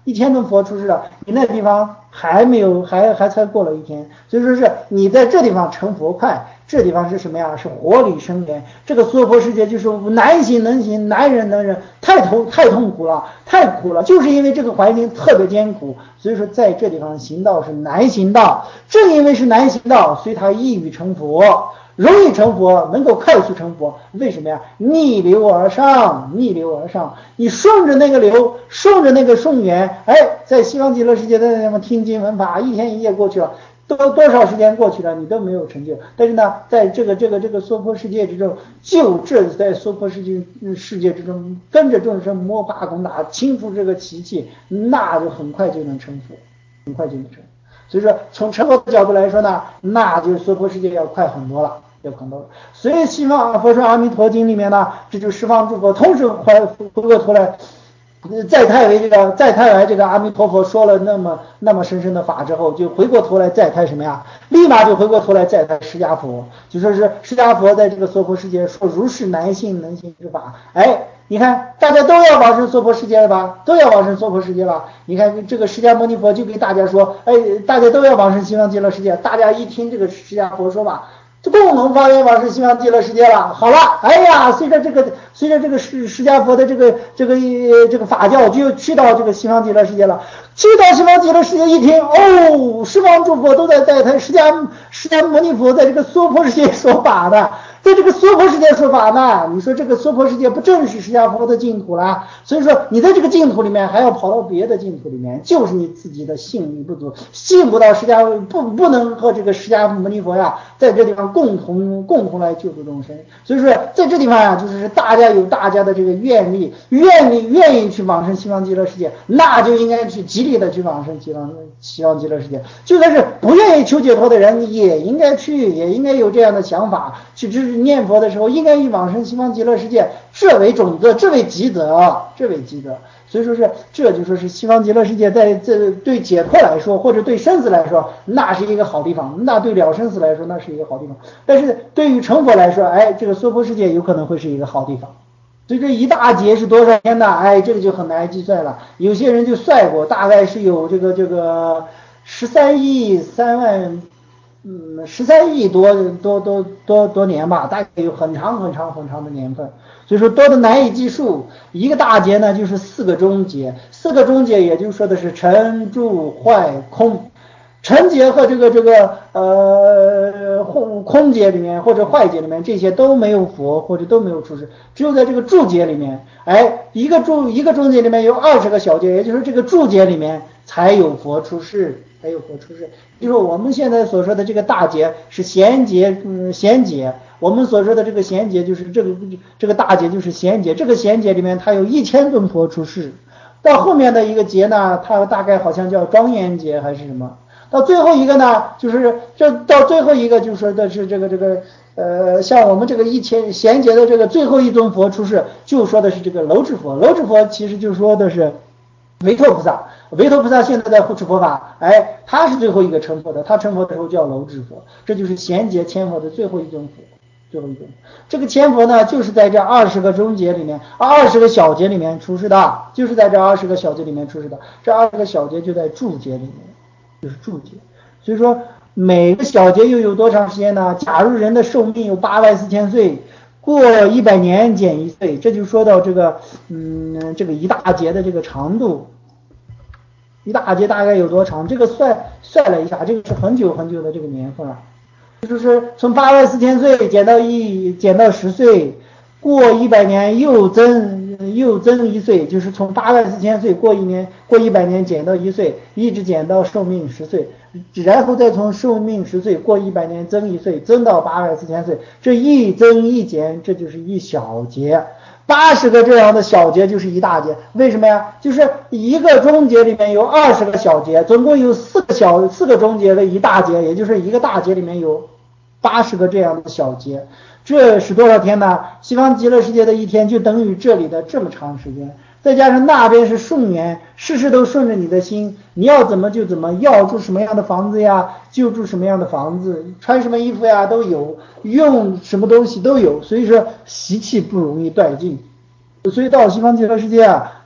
S2: 一千尊佛出世了，你那地方还没有，还还才过了一天，所以说是你在这地方成佛快，这地方是什么呀？是活力生源。这个娑婆世界就是难行能行，难忍能忍，太痛太痛苦了，太苦了，就是因为这个环境特别艰苦，所以说在这地方行道是难行道。正因为是难行道，所以它易于成佛。容易成佛，能够快速成佛，为什么呀？逆流而上，逆流而上，你顺着那个流，顺着那个顺源，哎，在西方极乐世界的那么听经闻法，一天一夜过去了，多多少时间过去了，你都没有成就。但是呢，在这个这个这个娑婆世界之中，就这在娑婆世界世界之中，跟着众生摸爬滚打，清除这个习气，那就很快就能成佛，很快就能成。所以说，从成佛的角度来说呢，那就是娑婆世界要快很多了，要很多了。所以西方佛说阿弥陀经里面呢，这就十方诸佛同时回回过头来，再胎为这个再胎来这个阿弥陀佛说了那么那么深深的法之后，就回过头来再胎什么呀？立马就回过头来再胎释迦佛，就说是释迦佛在这个娑婆世界说如是难信能行之法，哎。你看，大家都要往生娑婆世界了吧？都要往生娑婆世界了。你看这个释迦牟尼佛就给大家说，哎，大家都要往生西方极乐世界。大家一听这个释迦佛说法，就共同发愿往生西方极乐世界了。好了，哎呀，随着这个随着这个释释迦佛的这个这个这个法教，就去到这个西方极乐世界了。去到西方极乐世界一听，哦，十方诸佛都在在他释迦释迦牟尼佛在这个娑婆世界说法的。在这个娑婆世界说法呢，你说这个娑婆世界不正是释迦佛的净土啦？所以说你在这个净土里面还要跑到别的净土里面，就是你自己的信力不足，信不到释迦，不不能和这个释迦牟尼佛呀，在这地方共同共同来救度众生。所以说在这地方呀，就是大家有大家的这个愿力，愿力愿意去往生西方极乐世界，那就应该去极力的去往生西方西方极乐世界。就算是不愿意求解脱的人，也应该去，也应该有这样的想法去支。念佛的时候应该以往生西方极乐世界这为种子，这为积德，这为积德。所以说是这就说是西方极乐世界在这对解脱来说，或者对生死来说，那是一个好地方，那对了生死来说那是一个好地方。但是对于成佛来说，哎，这个娑婆世界有可能会是一个好地方。所以这一大劫是多少天呢？哎，这个就很难计算了。有些人就算过，大概是有这个这个十三亿三万。嗯，十三亿多多多多多年吧，大概有很长很长很长的年份，所以说多的难以计数。一个大劫呢，就是四个中劫，四个中劫也就是说的是成住坏空。成劫和这个这个呃空空劫里面或者坏劫里面，这些都没有佛或者都没有出世，只有在这个住劫里面，哎，一个住一个中劫里面有二十个小劫，也就是这个住劫里面才有佛出世。还有佛出世，就是我们现在所说的这个大劫是贤劫，嗯，贤劫。我们所说的这个贤劫就是这个这个大劫就是贤劫，这个贤劫里面它有一千尊佛出世。到后面的一个劫呢，它大概好像叫庄严劫还是什么。到最后一个呢，就是这到最后一个就说的是这个这个呃，像我们这个一千贤劫的这个最后一尊佛出世，就说的是这个楼智佛。楼智佛其实就说的是维陀菩萨。维陀菩萨现在在护持佛法，哎，他是最后一个成佛的，他成佛的时候叫楼智佛，这就是贤劫千佛的最后一尊佛，最后一尊。这个千佛呢，就是在这二十个中劫里面，二十个小劫里面出世的，就是在这二十个小劫里面出世的，这二十个小劫就在住劫里面，就是住劫。所以说每个小劫又有多长时间呢？假如人的寿命有八万四千岁。过一百年减一岁，这就说到这个，嗯，这个一大劫的这个长度。一大劫大概有多长？这个算算了一下，这个是很久很久的这个年份了，就是从八万四千岁减到一减到十岁，过一百年又增又增一岁，就是从八万四千岁过一年过一百年减到一岁，一直减到寿命十岁，然后再从寿命十岁过一百年增一岁，增到八万四千岁，这一增一减，这就是一小劫。八十个这样的小节就是一大节，为什么呀？就是一个中节里面有二十个小节，总共有四个小四个中节的一大节，也就是一个大节里面有八十个这样的小节，这是多少天呢？西方极乐世界的一天就等于这里的这么长时间，再加上那边是顺缘，事事都顺着你的心，你要怎么就怎么，要住什么样的房子呀，就住什么样的房子，穿什么衣服呀都有，用什么东西都有，所以说习气不容易断尽。所以到西方极乐世界啊，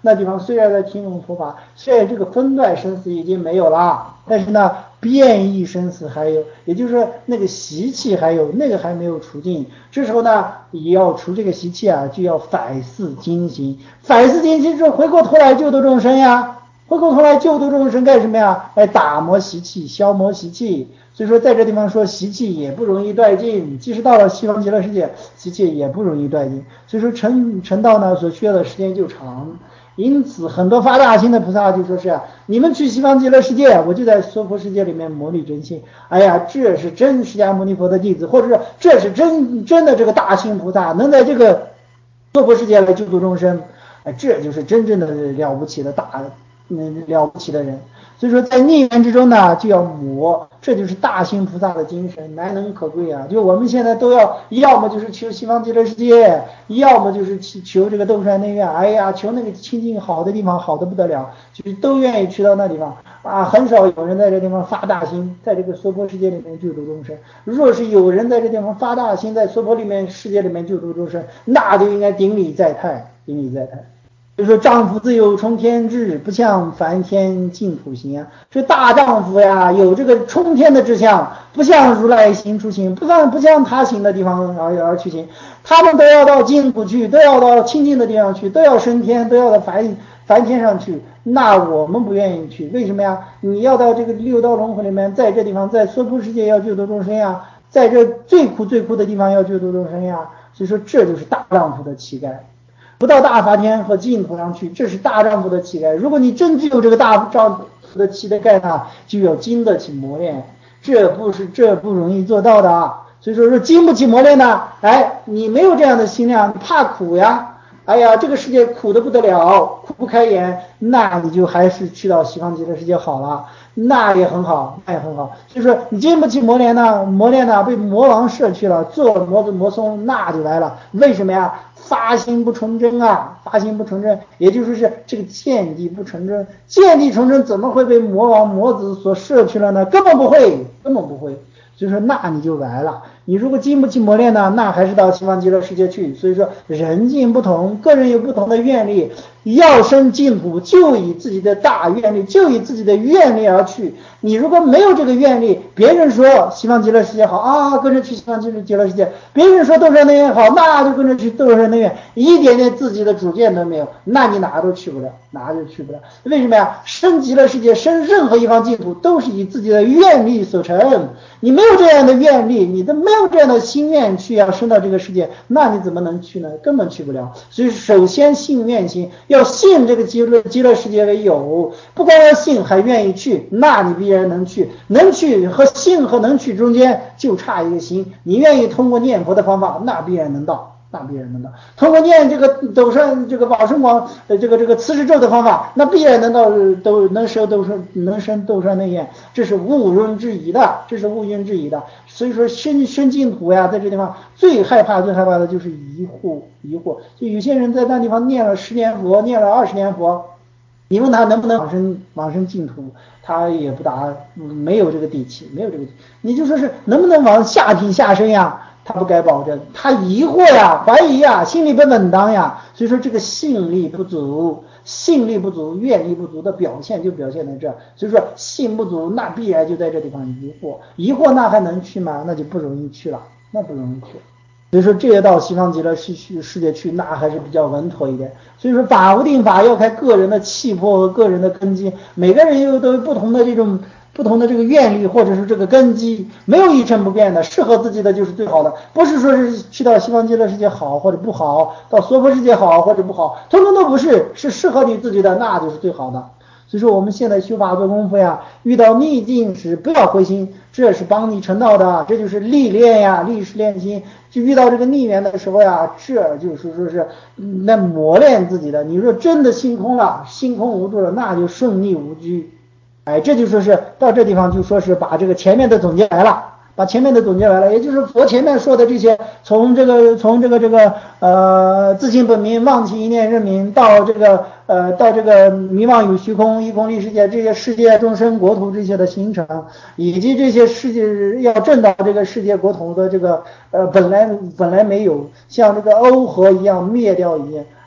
S2: 那地方虽然在听闻佛法，虽然这个分段生死已经没有了，但是呢变异生死还有，也就是说那个习气还有，那个还没有除尽。这时候呢也要除这个习气啊，就要反思精行，反思精行之后回过头来救度众生呀，回过头来救度众生干什么呀？来打磨习气，消磨习气。所以说在这地方说习气也不容易断尽，即使到了西方极乐世界，习气也不容易断尽。所以说成成道呢所需要的时间就长。因此很多发大心的菩萨就说是啊，你们去西方极乐世界，我就在娑婆世界里面模拟真心。哎呀，这是真释迦牟尼佛的弟子，或者是这是真真的这个大心菩萨，能在这个娑婆世界来救度众生，哎，这就是真正的了不起的大嗯了不起的人。所以说在逆缘之中呢就要磨，这就是大心菩萨的精神，难能可贵啊！就我们现在都要，要么就是求西方极乐世界，要么就是求这个斗山内院，哎呀，求那个清净好的地方，好的不得了，就是都愿意去到那地方啊。很少有人在这地方发大心，在这个娑婆世界里面救度众生。若是有人在这地方发大心，在娑婆里面世界里面救度众生，那就应该顶礼在太，顶礼在太。就说丈夫自有冲天志，不向凡天净土行啊。这大丈夫呀，有这个冲天的志向，不向如来行出行，不向不向他行的地方而而去行。他们都要到净土去，都要到清净的地方去，都要升天，都要到凡凡天上去。那我们不愿意去，为什么呀？你要到这个六道轮回里面，在这地方，在娑婆世界要救度众生呀，在这最苦最苦的地方要救度众生呀。所以说，这就是大丈夫的气概。不到大法天和净土上去，这是大丈夫的气概。如果你真具有这个大丈夫的气概呢，就要经得起磨练，这不是这不容易做到的啊。所以说说经不起磨练呢，哎，你没有这样的心量，你怕苦呀，哎呀，这个世界苦得不得了，苦不开眼，那你就还是去到西方极乐世界好了，那也很好，那也很好。所以说你经不起磨练呢，磨练呢被魔王摄去了，做了魔子魔松，那就来了。为什么呀？发心不纯真啊，发心不纯真，也就是是这个见地不纯真，见地纯真怎么会被魔王魔子所摄去了呢？根本不会，根本不会。所以说那你就完了。你如果经不起磨练呢，那还是到西方极乐世界去。所以说人境不同，个人有不同的愿力，要生净土就以自己的大愿力，就以自己的愿力而去。你如果没有这个愿力，别人说西方极乐世界好啊，跟着去西方极乐世界；别人说斗山内院好，那就跟着去斗山内院，一点点自己的主见都没有，那你哪都去不了，哪就去不了。为什么呀？生极乐世界，生任何一方净土，都是以自己的愿力所成。你没有这样的愿力，你都没有这样的心愿去要升到这个世界，那你怎么能去呢？根本去不了。所以首先信愿心，要信这个极乐极乐世界为有，不光要信还愿意去，那你必然能去。能去和信和能去中间就差一个心，你愿意通过念佛的方法，那必然能到。那必然能到，通过念这个斗山这个往生广呃这个这个慈氏咒的方法，那必然能到都能生斗山能生斗山内院，这是毋庸置疑的，这是毋庸置疑的。所以说生生净土呀，在这地方最害怕最害怕的就是疑惑疑惑。就有些人在那地方念了十年佛，念了二十年佛，你问他能不能往生往生净土，他也不答，没有这个底气，没有这个底气。你就说是能不能往下品下生呀？他不该保证，他疑惑呀，怀疑呀，心里不稳当呀。所以说这个信力不足，信力不足，愿力不足的表现就表现在这。所以说信不足，那必然就在这地方疑惑，疑惑那还能去吗？那就不容易去了，那不容易去。所以说这些到西方极乐世界去，那还是比较稳妥一点。所以说法无定法，要看个人的气魄和个人的根基，每个人又都有不同的这种不同的这个愿力或者是这个根基，没有一成不变的，适合自己的就是最好的，不是说是去到西方极乐世界好或者不好，到娑婆世界好或者不好，通通都不是，是适合你自己的，那就是最好的。所以说我们现在修法做功夫呀，遇到逆境时不要灰心，这是帮你成道的，这就是历练呀，历史练心。就遇到这个逆缘的时候呀，这就是说是那磨练自己的。你说真的心空了，心空无助了，那就顺逆无拘。哎，这就说是到这地方就说是把这个前面的总结来了，把前面的总结来了，也就是佛前面说的这些，从这个从这个这个呃自性本明，忘其一念认明，到这个呃到这个迷妄有虚空，一空立世界，这些世界众生国土这些的形成，以及这些世界要证到这个世界国土的这个呃本来本来没有，像这个欧河一样灭掉一样。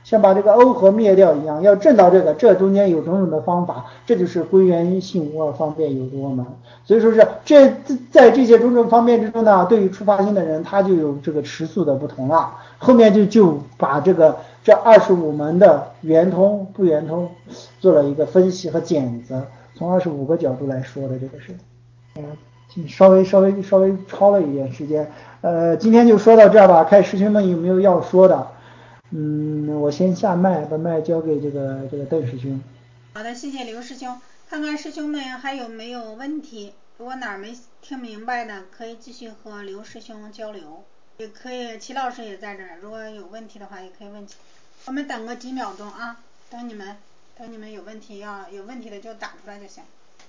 S2: 像把这个欧河灭掉一样，要证到这个，这中间有种种的方法，这就是归元性无二方便有多门。所以说是这在这些种种方面之中呢，对于初发心的人，他就有这个持宿的不同了。后面就就把这个这二十五门的圆通不圆通做了一个分析和检则，从二十五个角度来说的，这个是，嗯，稍微稍微稍微超了一点时间，呃，今天就说到这儿吧，看师兄们有没有要说的。嗯，我先下麦，把麦交给这个这个邓师兄。
S3: 好的，谢谢刘师兄。看看师兄们还有没有问题，如果哪儿没听明白的，可以继续和刘师兄交流，也可以，齐老师也在这儿，如果有问题的话也可以问。我们等个几秒钟啊，等你们，等你们有问题要有问题的就打出来就行。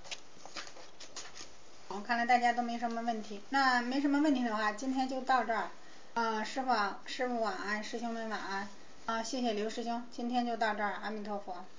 S3: 好，看来大家都没什么问题，那没什么问题的话，今天就到这儿。呃，师傅师傅晚安，师兄们晚安。啊，谢谢刘师兄，今天就到这儿，阿弥陀佛。